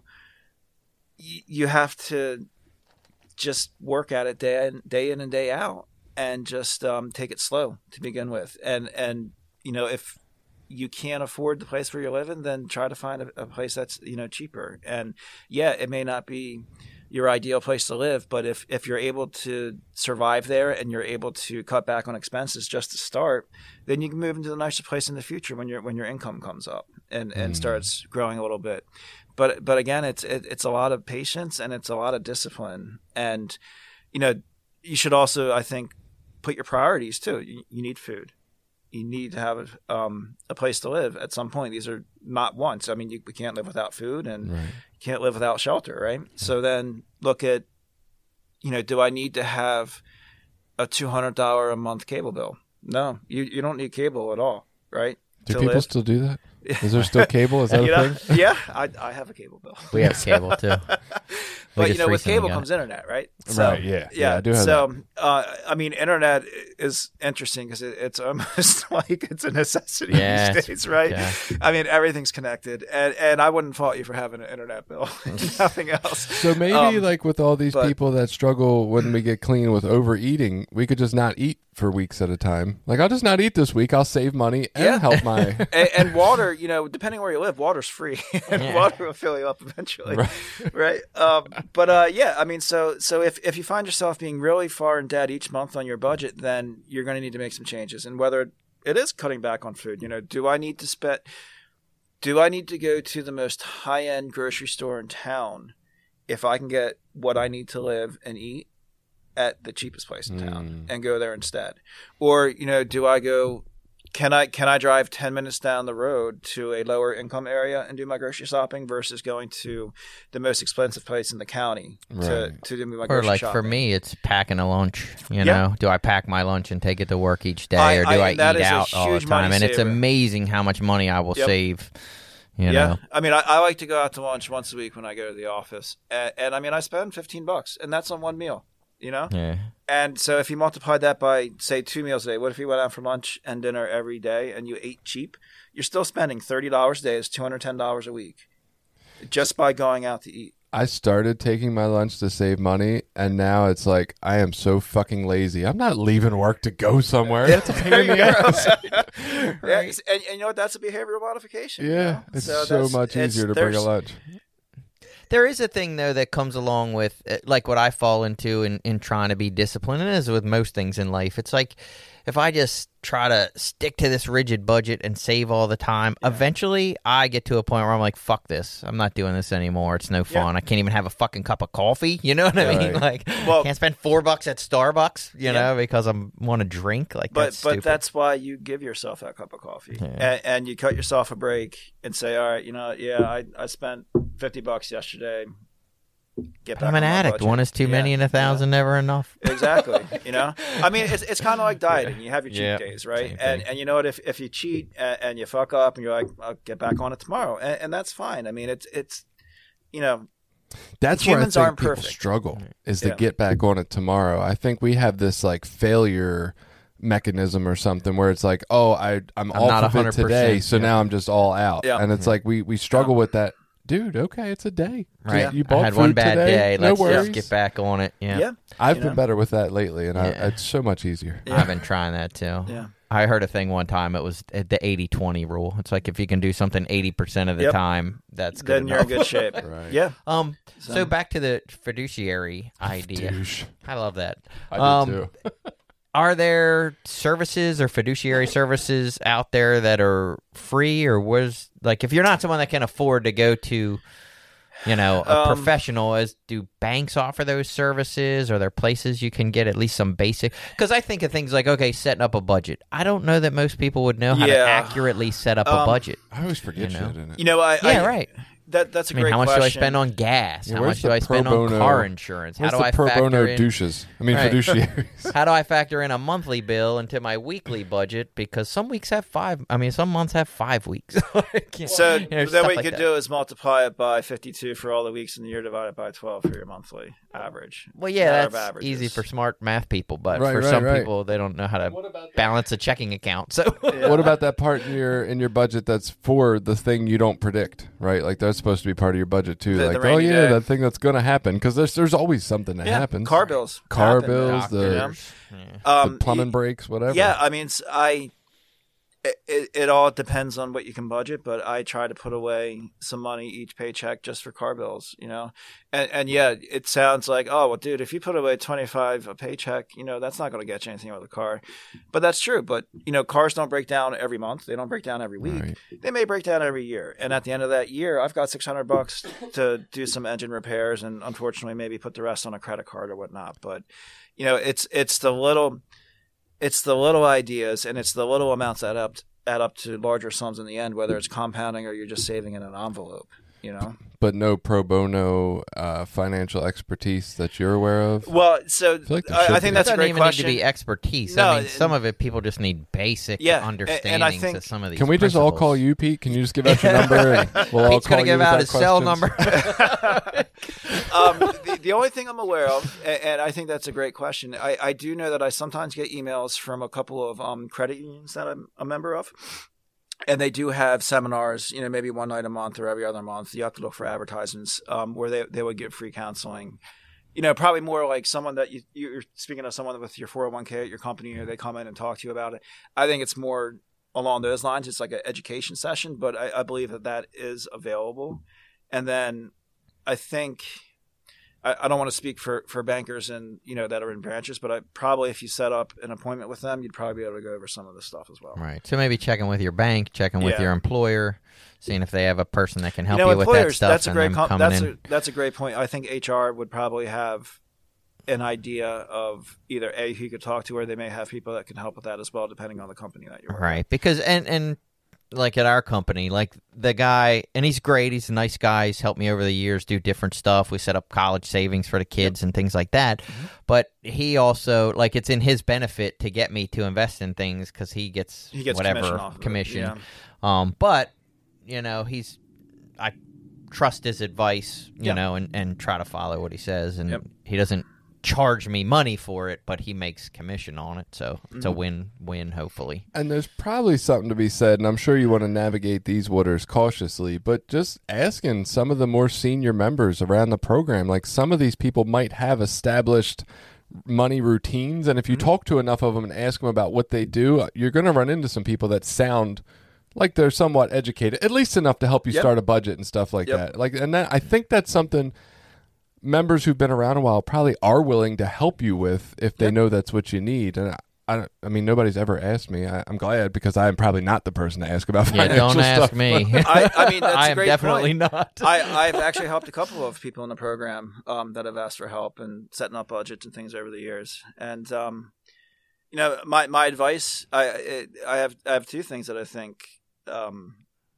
C: y- you have to just work at it day in, day in and day out, and just um, take it slow to begin with. And, and, you know, if you can't afford the place where you're living, then try to find a, a place that's, you know, cheaper. And yeah, it may not be your ideal place to live, but if, if you're able to survive there and you're able to cut back on expenses just to start, then you can move into a nicer place in the future when your when your income comes up and, and mm. starts growing a little bit. But but again, it's it, it's a lot of patience and it's a lot of discipline. And you know, you should also, I think, put your priorities too. You, you need food. You need to have um, a place to live at some point. These are not wants. I mean, you, we can't live without food, and right. you can't live without shelter, right? right? So then look at, you know, do I need to have a two hundred dollars a month cable bill? No, you, you don't need cable at all, right?
B: Do people live. still do that? Is there still cable? Is that
C: you
B: a
C: know,
B: thing?
C: Yeah, I, I have a cable bill.
A: We have cable too.
C: But you know, with cable comes internet, right?
B: So, right. Yeah.
C: Yeah.
B: yeah I do have
C: so,
B: that.
C: Uh, I mean, internet is interesting because it, it's almost like it's a necessity
A: yeah,
C: these days, right?
A: Yeah.
C: I mean, everything's connected, and and I wouldn't fault you for having an internet bill. Nothing else.
B: So maybe, um, like with all these
C: but,
B: people that struggle when we get clean with overeating, we could just not eat for weeks at a time. Like, I'll just not eat this week. I'll save money and
C: yeah.
B: help my
C: and, and water. You know, depending where you live, water's free, and yeah. water will fill you up eventually,
B: right?
C: right? Um, but uh, yeah, I mean, so so if if you find yourself being really far in debt each month on your budget, then you're going to need to make some changes. And whether it is cutting back on food, you know, do I need to spend? Do I need to go to the most high end grocery store in town if I can get what I need to live and eat at the cheapest place in town mm. and go there instead? Or, you know, do I go, can I can I drive ten minutes down the road to a lower income area and do my grocery shopping versus going to the most expensive place in the county right. to, to do my grocery
A: shopping? Or like
C: shopping?
A: for me, it's packing a lunch, you
C: yeah.
A: know? Do I pack my lunch and take it to work each day,
C: I,
A: or do I,
C: I
A: eat out all the time? And it's amazing how much money I will
C: yep.
A: save. You
C: yeah,
A: know?
C: I mean, I, I like to go out to lunch once a week when I go to the office. And, and I mean, I spend fifteen bucks, and that's on one meal. You know?
A: Yeah.
C: And so if you multiply that by, say, two meals a day, what if you went out for lunch and dinner every day and you ate cheap? You're still spending thirty dollars a day. It's two hundred ten dollars a week just by going out to eat.
B: I started taking my lunch to save money, and now it's like I am so fucking lazy. I'm not leaving work to go somewhere. That's a pain in the ass.
C: Right. Yeah, and, and you know what? That's a behavioral modification.
B: Yeah,
C: you know?
B: it's
C: so,
B: so much easier to bring a lunch.
A: There is a thing, though, that comes along with, like, what I fall into in, in trying to be disciplined, and as with most things in life. It's like, if I just try to stick to this rigid budget and save all the time, yeah. eventually I get to a point where I'm like, fuck this. I'm not doing this anymore. It's no fun. Yeah. I can't even have a fucking cup of coffee. You know what I mean?
B: Right.
A: Like, well, can't spend four bucks at Starbucks, you yeah. know, because I want to drink. Like,
C: but,
A: that's stupid.
C: But that's why you give yourself that cup of coffee.
A: Yeah.
C: And, and you cut yourself a break and say, all right, you know, yeah, I, I spent fifty bucks yesterday. Get back
A: I'm an addict.
C: Budget.
A: One is too
C: yeah.
A: many and a thousand
C: yeah.
A: never enough.
C: Exactly. You know, I mean, it's it's kind of like dieting. You have your cheat
A: yeah.
C: days, right? And and you know what? If if you cheat and, and you fuck up and you're like, I'll get back on it tomorrow, and, and that's fine. I mean, it's it's you know,
B: that's where I
C: humans
B: think
C: aren't
B: people
C: perfect.
B: struggle is to
C: yeah.
B: get back on it tomorrow. I think we have this like failure mechanism or something where it's like, oh, I I'm, I'm off of it today, so yeah. now I'm just all out,
C: yeah.
B: and it's
C: yeah.
B: like we we struggle yeah. with that. Dude, okay, it's a day.
A: Right.
B: Yeah. You bought
A: I had
B: food
A: one bad
B: today,
A: day.
B: no
A: Let's
B: worries.
A: just get back on it. Yeah.
C: Yeah.
B: I've
C: you
B: been
C: know?
B: better with that lately, and
A: Yeah.
B: I, it's so much easier.
C: Yeah.
A: I've been trying that too.
C: Yeah.
A: I heard a thing one time. It was the eighty twenty rule. It's like if you can do something eighty percent of the
C: Yep.
A: time, that's good
C: Then you're
A: enough.
C: in good shape.
B: Right.
C: Yeah.
A: Um.
C: So,
A: So back to the fiduciary idea.
B: Douche.
A: I love that.
B: I
A: Um,
B: do too.
A: Are there services or fiduciary services out there that are free, or was like if you're not someone that can afford to go to, you know, a
C: Um,
A: professional, as do banks offer those services? Are there places you can get at least some basic? Because I think of things like, okay, setting up a budget. I don't know that most people would know how to
C: Yeah.
A: accurately set up a
C: Um,
A: budget.
B: I always forget
A: you know.
B: shit in it.
C: You know, I
A: Yeah,
C: I,
A: right.
C: that that's a
A: I mean,
C: great
A: how much
C: question.
A: do I spend on gas?
B: Yeah,
A: how
B: where's
A: much do
B: the
A: I spend
B: pro
A: on
B: bono-
A: car insurance? How
B: What's
A: do
B: the
A: I
B: pro
A: factor
B: bono
A: in?
B: douches? I mean,
A: Right.
B: fiduciaries.
A: How do I factor in a monthly bill into my weekly budget? Because some weeks have five. I mean, some months have five weeks.
C: So
A: You know,
C: then
A: stuff
C: what you
A: like
C: could
A: that.
C: do is multiply it by fifty-two for all the weeks in the year, divided by twelve for your monthly average.
A: Well, yeah,
C: Matter of
A: that's
C: averages.
A: easy for smart math people, but
B: Right,
A: for
B: right,
A: some
B: right.
A: people, they don't know how to
B: What about that?
A: balance a checking account. So
C: Yeah.
B: What about that part in your in your budget that's for the thing you don't predict, right? Like that's supposed to be part of your budget too.
C: The-
B: like,
C: the
B: oh
C: rainy
B: yeah,
C: day.
B: that thing that's going to happen because there's there's always something that
C: Yeah,
B: happens.
C: car bills,
B: Car
C: happen,
B: bills,
C: you
B: the-
C: know?
A: Doctors. Yeah.
B: the
C: Um,
B: plumbing
C: y-
B: breaks, whatever.
C: Yeah, I mean, s- I it, it, it all depends on what you can budget, but I try to put away some money each paycheck just for car bills, you know. And and yeah, it sounds like, oh well, dude, if you put away twenty-five a paycheck, you know, that's not going to get you anything with a car. But that's true. But you know, cars don't break down every month; they don't break down every week.
B: Right.
C: They may break down every year. And at the end of that year, I've got six hundred bucks to do some engine repairs, and unfortunately, maybe put the rest on a credit card or whatnot. But you know, it's it's the little. It's the little ideas and it's the little amounts that add up, add up to larger sums in the end, whether it's compounding or you're just saving in an envelope, you know?
B: But no pro bono uh, financial expertise that you're aware of.
C: Well, so
B: feel like there
C: I,
B: should
C: I
B: be.
C: think
A: It
C: that's a
A: doesn't
C: great
A: even
C: question.
A: need to be expertise.
C: No,
A: I mean,
C: it-
A: some of it people just need basic
C: Yeah, and-
A: understandings
C: and I think-
A: of some of these.
B: Can we just all call
A: principles.
B: you, Pete? Can you just give out your number? And we'll all
A: Pete's
B: call
A: gonna give
B: you with
A: out
B: our
A: his cell
B: questions?
A: number.
C: um, the, the only thing I'm aware of, and, and I think that's a great question, I, I do know that I sometimes get emails from a couple of um, credit unions that I'm a member of. And they do have seminars, you know, maybe one night a month or every other month. You have to look for advertisements um, where they, they would give free counseling. You know, probably more like someone that you, you're speaking of someone with your four oh one k at your company, or they come in and talk to you about it. I think it's more along those lines. It's like an education session, but I, I believe that that is available. And then I think I, I don't want to speak for, for bankers and, you know, that are in branches, but I probably if you set up an appointment with them, you'd probably be able to go over some of this stuff as well.
A: Right. So maybe checking with your bank, checking with
C: Yeah.
A: your employer, seeing if they have a person that can help
C: you know,
A: you with that
C: employers,
A: stuff,
C: that's a
A: and
C: great
A: them
C: com-
A: coming
C: that's
A: in.
C: a that's a great point. I think H R would probably have an idea of either A, who you could talk to, or they may have people that can help with that as well, depending on the company that you're with.
A: Right. Because and and like at our company, like the guy, and he's great. He's a nice guy. He's helped me over the years do different stuff. We set up college savings for the kids and things like that.
C: Mm-hmm.
A: But he also, like, it's in his benefit to get me to invest in things because he gets,
C: He gets
A: whatever
C: commission off of it,
A: commission.
C: yeah.
A: Um, but you know, he's I trust his advice, you
C: Yeah.
A: know, and and try to follow what he says, and
C: Yep.
A: he doesn't charge me money for it, but he makes commission on it, so it's a
C: Mm-hmm.
A: win-win, hopefully.
B: And there's probably something to be said, and I'm sure you want to navigate these waters cautiously, but just asking some of the more senior members around the program, like some of these people might have established money routines, and if you
C: Mm-hmm.
B: talk to enough of them and ask them about what they do, you're going to run into some people that sound like they're somewhat educated, at least enough to help you
C: Yep.
B: start a budget and stuff like
C: Yep.
B: that. Like, and that, I think that's something members who've been around a while probably are willing to help you with if they
C: Yep.
B: know that's what you need. And I, I, don't- I mean, nobody's ever asked me. I, I'm glad because I'm probably not the person to ask about
A: Yeah,
B: financial
A: don't ask
B: stuff.
A: me.
C: I, I mean, that's
A: I
C: a
A: am
C: great
A: definitely
C: point.
A: not.
C: I, I've actually helped a couple of people in the program um, that have asked for help and setting up budgets and things over the years. And um, you know, my my advice, I it, I have I have two things that I think um,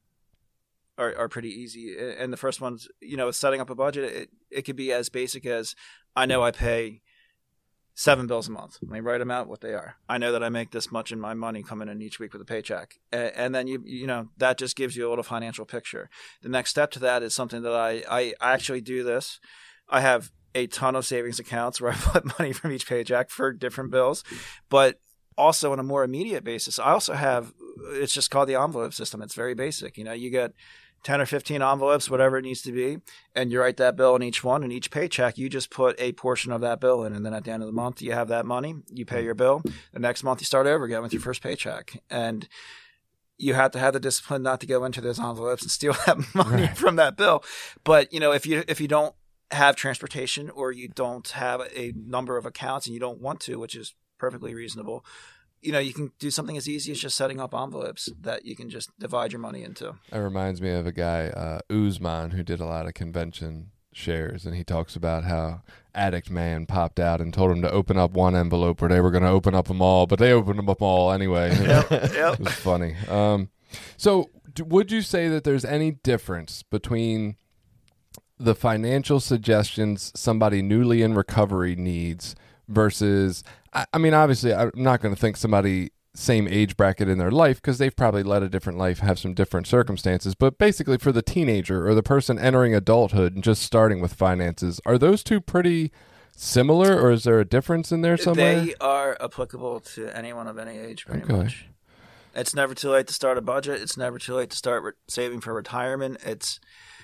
C: are are pretty easy. And the first one's, you know, setting up a budget. It it could be as basic as I know I pay seven bills a month. Let me write them out what they are. I know that I make this much in my money coming in each week with a paycheck. And, and then, you you know, that just gives you a little financial picture. The next step to that is something that I, I actually do this. I have a ton of savings accounts where I put money from each paycheck for different bills. But also on a more immediate basis, I also have, it's just called the envelope system. It's very basic. You know, you get ten or fifteen envelopes, whatever it needs to be, and you write that bill in each one, and each paycheck, you just put a portion of that bill in, and then at the end of the month, you have that money, you pay your bill, the next month you start over again with your first paycheck, and you have to have the discipline not to go into those envelopes and steal that money
B: Right.
C: from that bill. But, you know, if you if you don't have transportation or you don't have a number of accounts and you don't want to, which is perfectly reasonable, you know, you can do something as easy as just setting up envelopes that you can just divide your money into.
B: That reminds me of a guy, uh, Uzman, who did a lot of convention shares, and he talks about how Addict Man popped out and told him to open up one envelope where they were going to open up them all, but they opened them up all anyway.
C: Yep,
B: It
C: yep.
B: was funny. Um, so d- would you say that there's any difference between the financial suggestions somebody newly in recovery needs versus, I, I mean, obviously, I'm not going to think somebody same age bracket in their life because they've probably led a different life, have some different circumstances. But basically, for the teenager or the person entering adulthood and just starting with finances, are those two pretty similar, or is there a difference in there somewhere?
C: They are applicable to anyone of any age, pretty
B: Okay.
C: much. It's never too late to start a budget. It's never too late to start re- saving for retirement. It's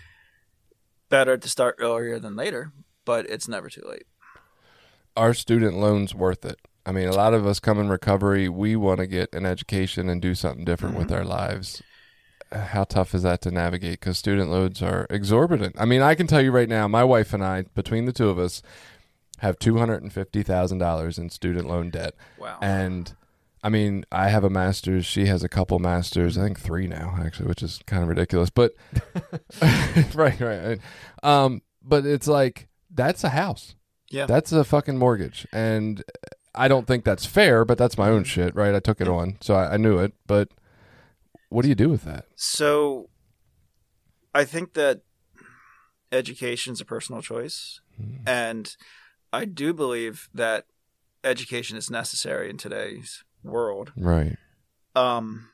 C: better to start earlier than later, but it's never too late.
B: Are student loans worth it? I mean, a lot of us come in recovery, we want to get an education and do something different
C: Mm-hmm.
B: with our lives. How tough is that to navigate? Because student loans are exorbitant. I mean, I can tell you right now, my wife and I, between the two of us, have two hundred fifty thousand dollars in student loan debt.
C: Wow.
B: And I mean, I have a master's. She has a couple masters. I think three now, actually, which is kind of ridiculous. But right, right, right. Um, but it's like, that's a house.
C: Yeah.
B: That's a fucking mortgage. And I don't think that's fair, but that's my own shit, right? I took it on, so I, I knew it. But what do you do with that?
C: So I think that education is a personal choice.
B: Hmm.
C: And I do believe that education is necessary in today's world.
B: Right.
C: Um,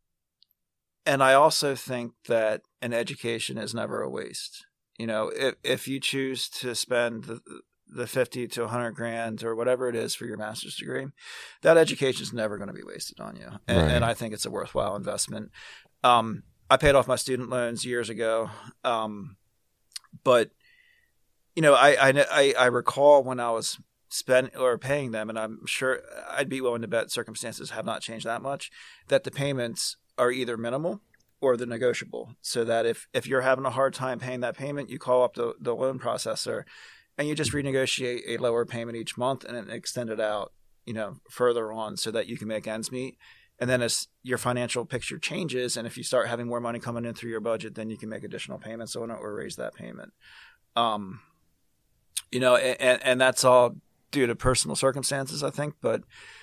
C: and I also think that an education is never a waste. You know, if if you choose to spend the the fifty to a hundred grand or whatever it is for your master's degree, that education is never going to be wasted on you. And,
B: Right.
C: and I think it's a worthwhile investment. Um, I paid off my student loans years ago. Um, but you know, I, I, I recall when I was spending or paying them, and I'm sure I'd be willing to bet circumstances have not changed that much, that the payments are either minimal or they're negotiable. So that if, if you're having a hard time paying that payment, you call up the, the loan processor and you just renegotiate a lower payment each month and then extend it out, you know, further on so that you can make ends meet. And then as your financial picture changes, and if you start having more money coming in through your budget, then you can make additional payments on it or raise that payment. Um, you know, and, and that's all due to personal circumstances, I think. But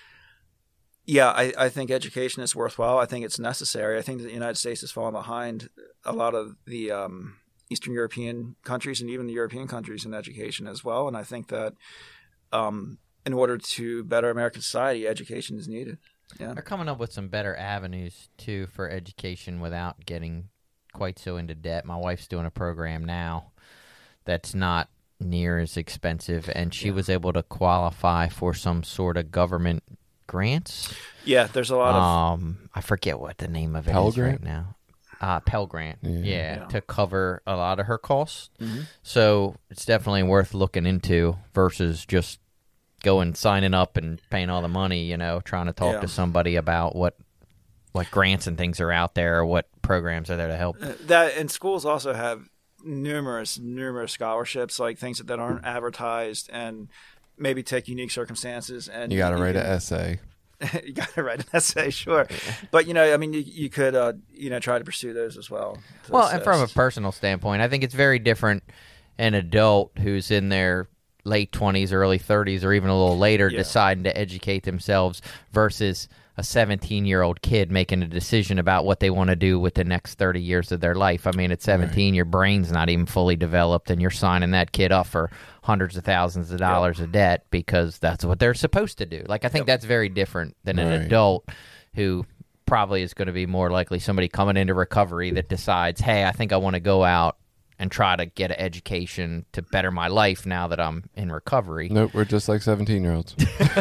C: yeah, I, I think education is worthwhile. I think it's necessary. I think that the United States has fallen behind a lot of the um, Eastern European countries and even the European countries in education as well. And I think that um, in order to better American society, education is needed. Yeah.
A: They're coming up with some better avenues, too, for education without getting quite so into debt. My wife's doing a program now that's not near as expensive, and she
C: Yeah.
A: was able to qualify for some sort of government grants.
C: Yeah, there's a lot of
A: Um, I forget what the name of it
B: Pell
A: is
B: Grant?
A: right now. Uh, Pell Grant,
B: Yeah.
A: yeah,
C: Yeah.
A: to cover a lot of her costs.
C: Mhm.
A: So it's definitely worth looking into versus just going signing up and paying all the money, you know, trying to talk
C: Yeah.
A: to somebody about what what grants and things are out there or what programs are there to help.
C: Uh, that. And schools also have numerous, numerous scholarships, like things that, that aren't advertised and maybe take unique circumstances. And
B: You got to write
C: can-
B: an essay.
C: you got to write an essay, sure. But, you know, I mean, you, you could, uh, you know, try to pursue those as well. to
A: Well, and from a
C: assist.
A: personal standpoint, I think it's very different an adult who's in their late twenties, early thirties, or even a little later
C: Yeah.
A: deciding to educate themselves versus a seventeen-year-old kid making a decision about what they want to do with the next thirty years of their life. I mean, at seventeen, your brain's not even fully developed, and you're signing that kid up for hundreds of thousands of dollars of debt because that's what they're supposed to do. Like, I think
C: Yep.
A: that's very different than an
B: Right.
A: adult who probably is going to be more likely somebody coming into recovery that decides, hey, I think I want to go out and try to get an education to better my life now that I'm in recovery.
B: Nope, we're just like seventeen-year-olds.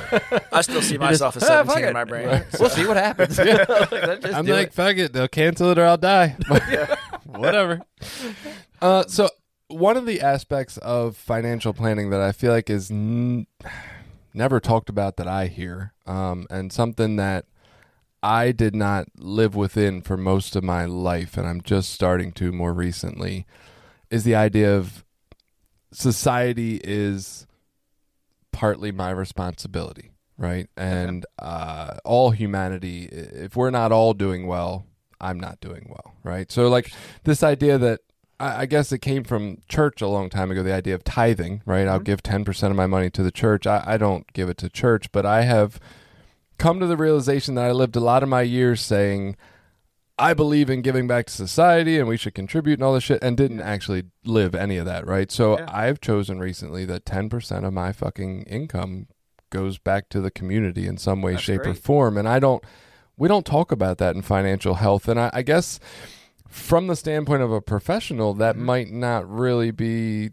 C: I still see myself as
A: "Ah, fuck
C: seventeen
A: it."
C: in my brain.
A: We'll see what happens. Let's just
B: I'm
A: do
B: like,
A: it.
B: fuck it, they'll cancel it or I'll die. Whatever. Uh, so one of the aspects of financial planning that I feel like is n- never talked about that I hear, um, and something that I did not live within for most of my life, and I'm just starting to more recently, is the idea of society is partly my responsibility, right? And uh, all humanity, if we're not all doing well, I'm not doing well, right? So like this idea that, I, I guess it came from church a long time ago, the idea of tithing, right? I'll give ten percent of my money to the church. I, I don't give it to church, but I have come to the realization that I lived a lot of my years saying, I believe in giving back to society and we should contribute and all this shit, and didn't actually live any of that, right? So
C: Yeah.
B: I've chosen recently that ten percent of my fucking income goes back to the community in some way,
C: That's
B: shape, or
C: great.
B: form. And I don't, we don't talk about that in financial health. And I, I guess from the standpoint of a professional, that
C: Mhm.
B: might not really be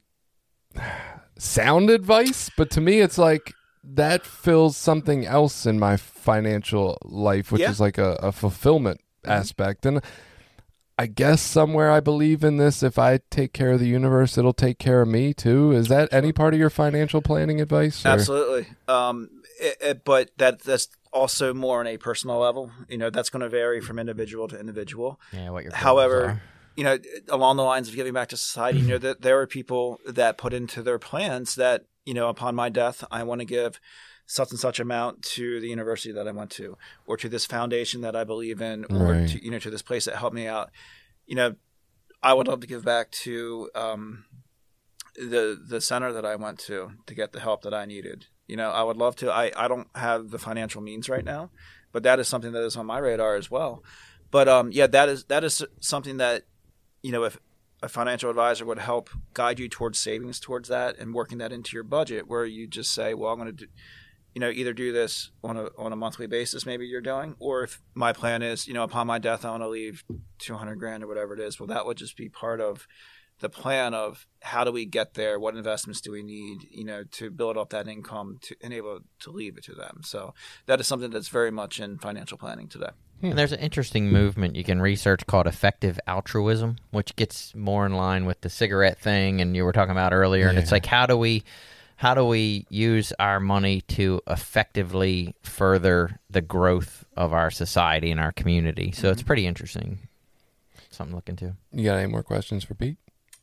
B: sound advice, but to me, it's like that fills something else in my financial life, which
C: Yeah.
B: is like a, a fulfillment
C: Mhm.
B: aspect. And I guess somewhere I believe in this. If I take care of the universe, it'll take care of me too. Is that any part of your financial planning advice? or-
C: Absolutely. Um, it, it, but that that's also more on a personal level. You know, that's going to vary from individual to individual.
A: Yeah, what your goals
C: However,
A: are.
C: you know, along the lines of giving back to society, you know, that there are people that put into their plans that, you know, upon my death, I want to give such and such amount to the university that I went to, or to this foundation that I believe in, or
B: Right.
C: to, you know, to this place that helped me out. You know, I would love to give back to um, the the center that I went to to get the help that I needed. You know, I would love to. I, I don't have the financial means right now, but that is something that is on my radar as well. But um, yeah, that is that is something that, you know, if a financial advisor would help guide you towards savings towards that and working that into your budget, where you just say, well, I'm going to do, you know, either do this on a on a monthly basis, maybe you're doing, or if my plan is, you know, upon my death, I want to leave two hundred grand or whatever it is. Well, that would just be part of the plan of how do we get there? What investments do we need, you know, to build up that income to enable to leave it to them? So that is something that's very much in financial planning today.
A: And there's an interesting movement you can research called effective altruism, which gets more in line with the cigarette thing and you were talking about earlier. And it's
B: Yeah.
A: like, how do we, how do we use our money to effectively further the growth of our society and our community? So it's pretty interesting. Something to look into.
B: You got any more questions for Pete?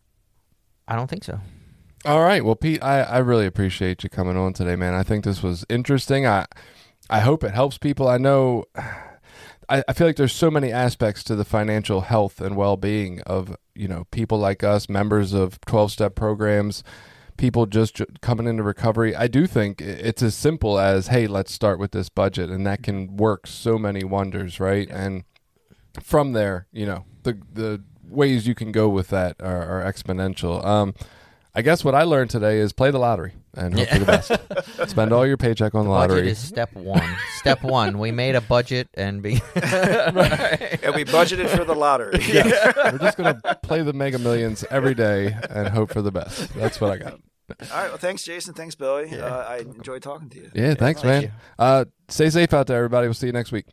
A: I don't think so.
B: All right. Well, Pete, I, I really appreciate you coming on today, man. I think this was interesting. I I hope it helps people. I know I, I feel like there's so many aspects to the financial health and well-being of, you know, people like us, members of twelve-step programs, people just j- coming into recovery. I do think it's as simple as, hey, let's start with this budget, and that can work so many wonders, right? And from there, you know, the the ways you can go with that are, are exponential. Um, I guess what I learned today is play the lottery and hope for the best. Spend all your paycheck on the
A: Budget
B: lottery.
A: is step one. Step one. We made a budget and be
C: And we budgeted for the lottery.
B: We're just going to play the Mega Millions every day and hope for the best. That's what I got.
C: All right. Well, thanks, Jason. Thanks, Billy. Uh, I enjoyed talking to you.
B: Yeah, thanks,
A: thank
B: man. Uh, stay safe out there, everybody. We'll see you next week.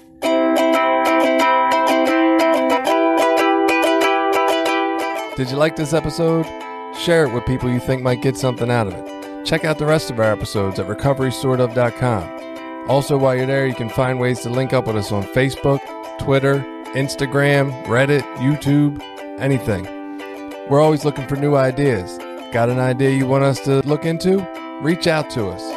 B: Did you like this episode? Share it with people you think might get something out of it. Check out the rest of our episodes at recovery stored of dot com. Also, while you're there, you can find ways to link up with us on Facebook, Twitter, Instagram, Reddit, YouTube, anything. We're always looking for new ideas. Got an idea you want us to look into? Reach out to us.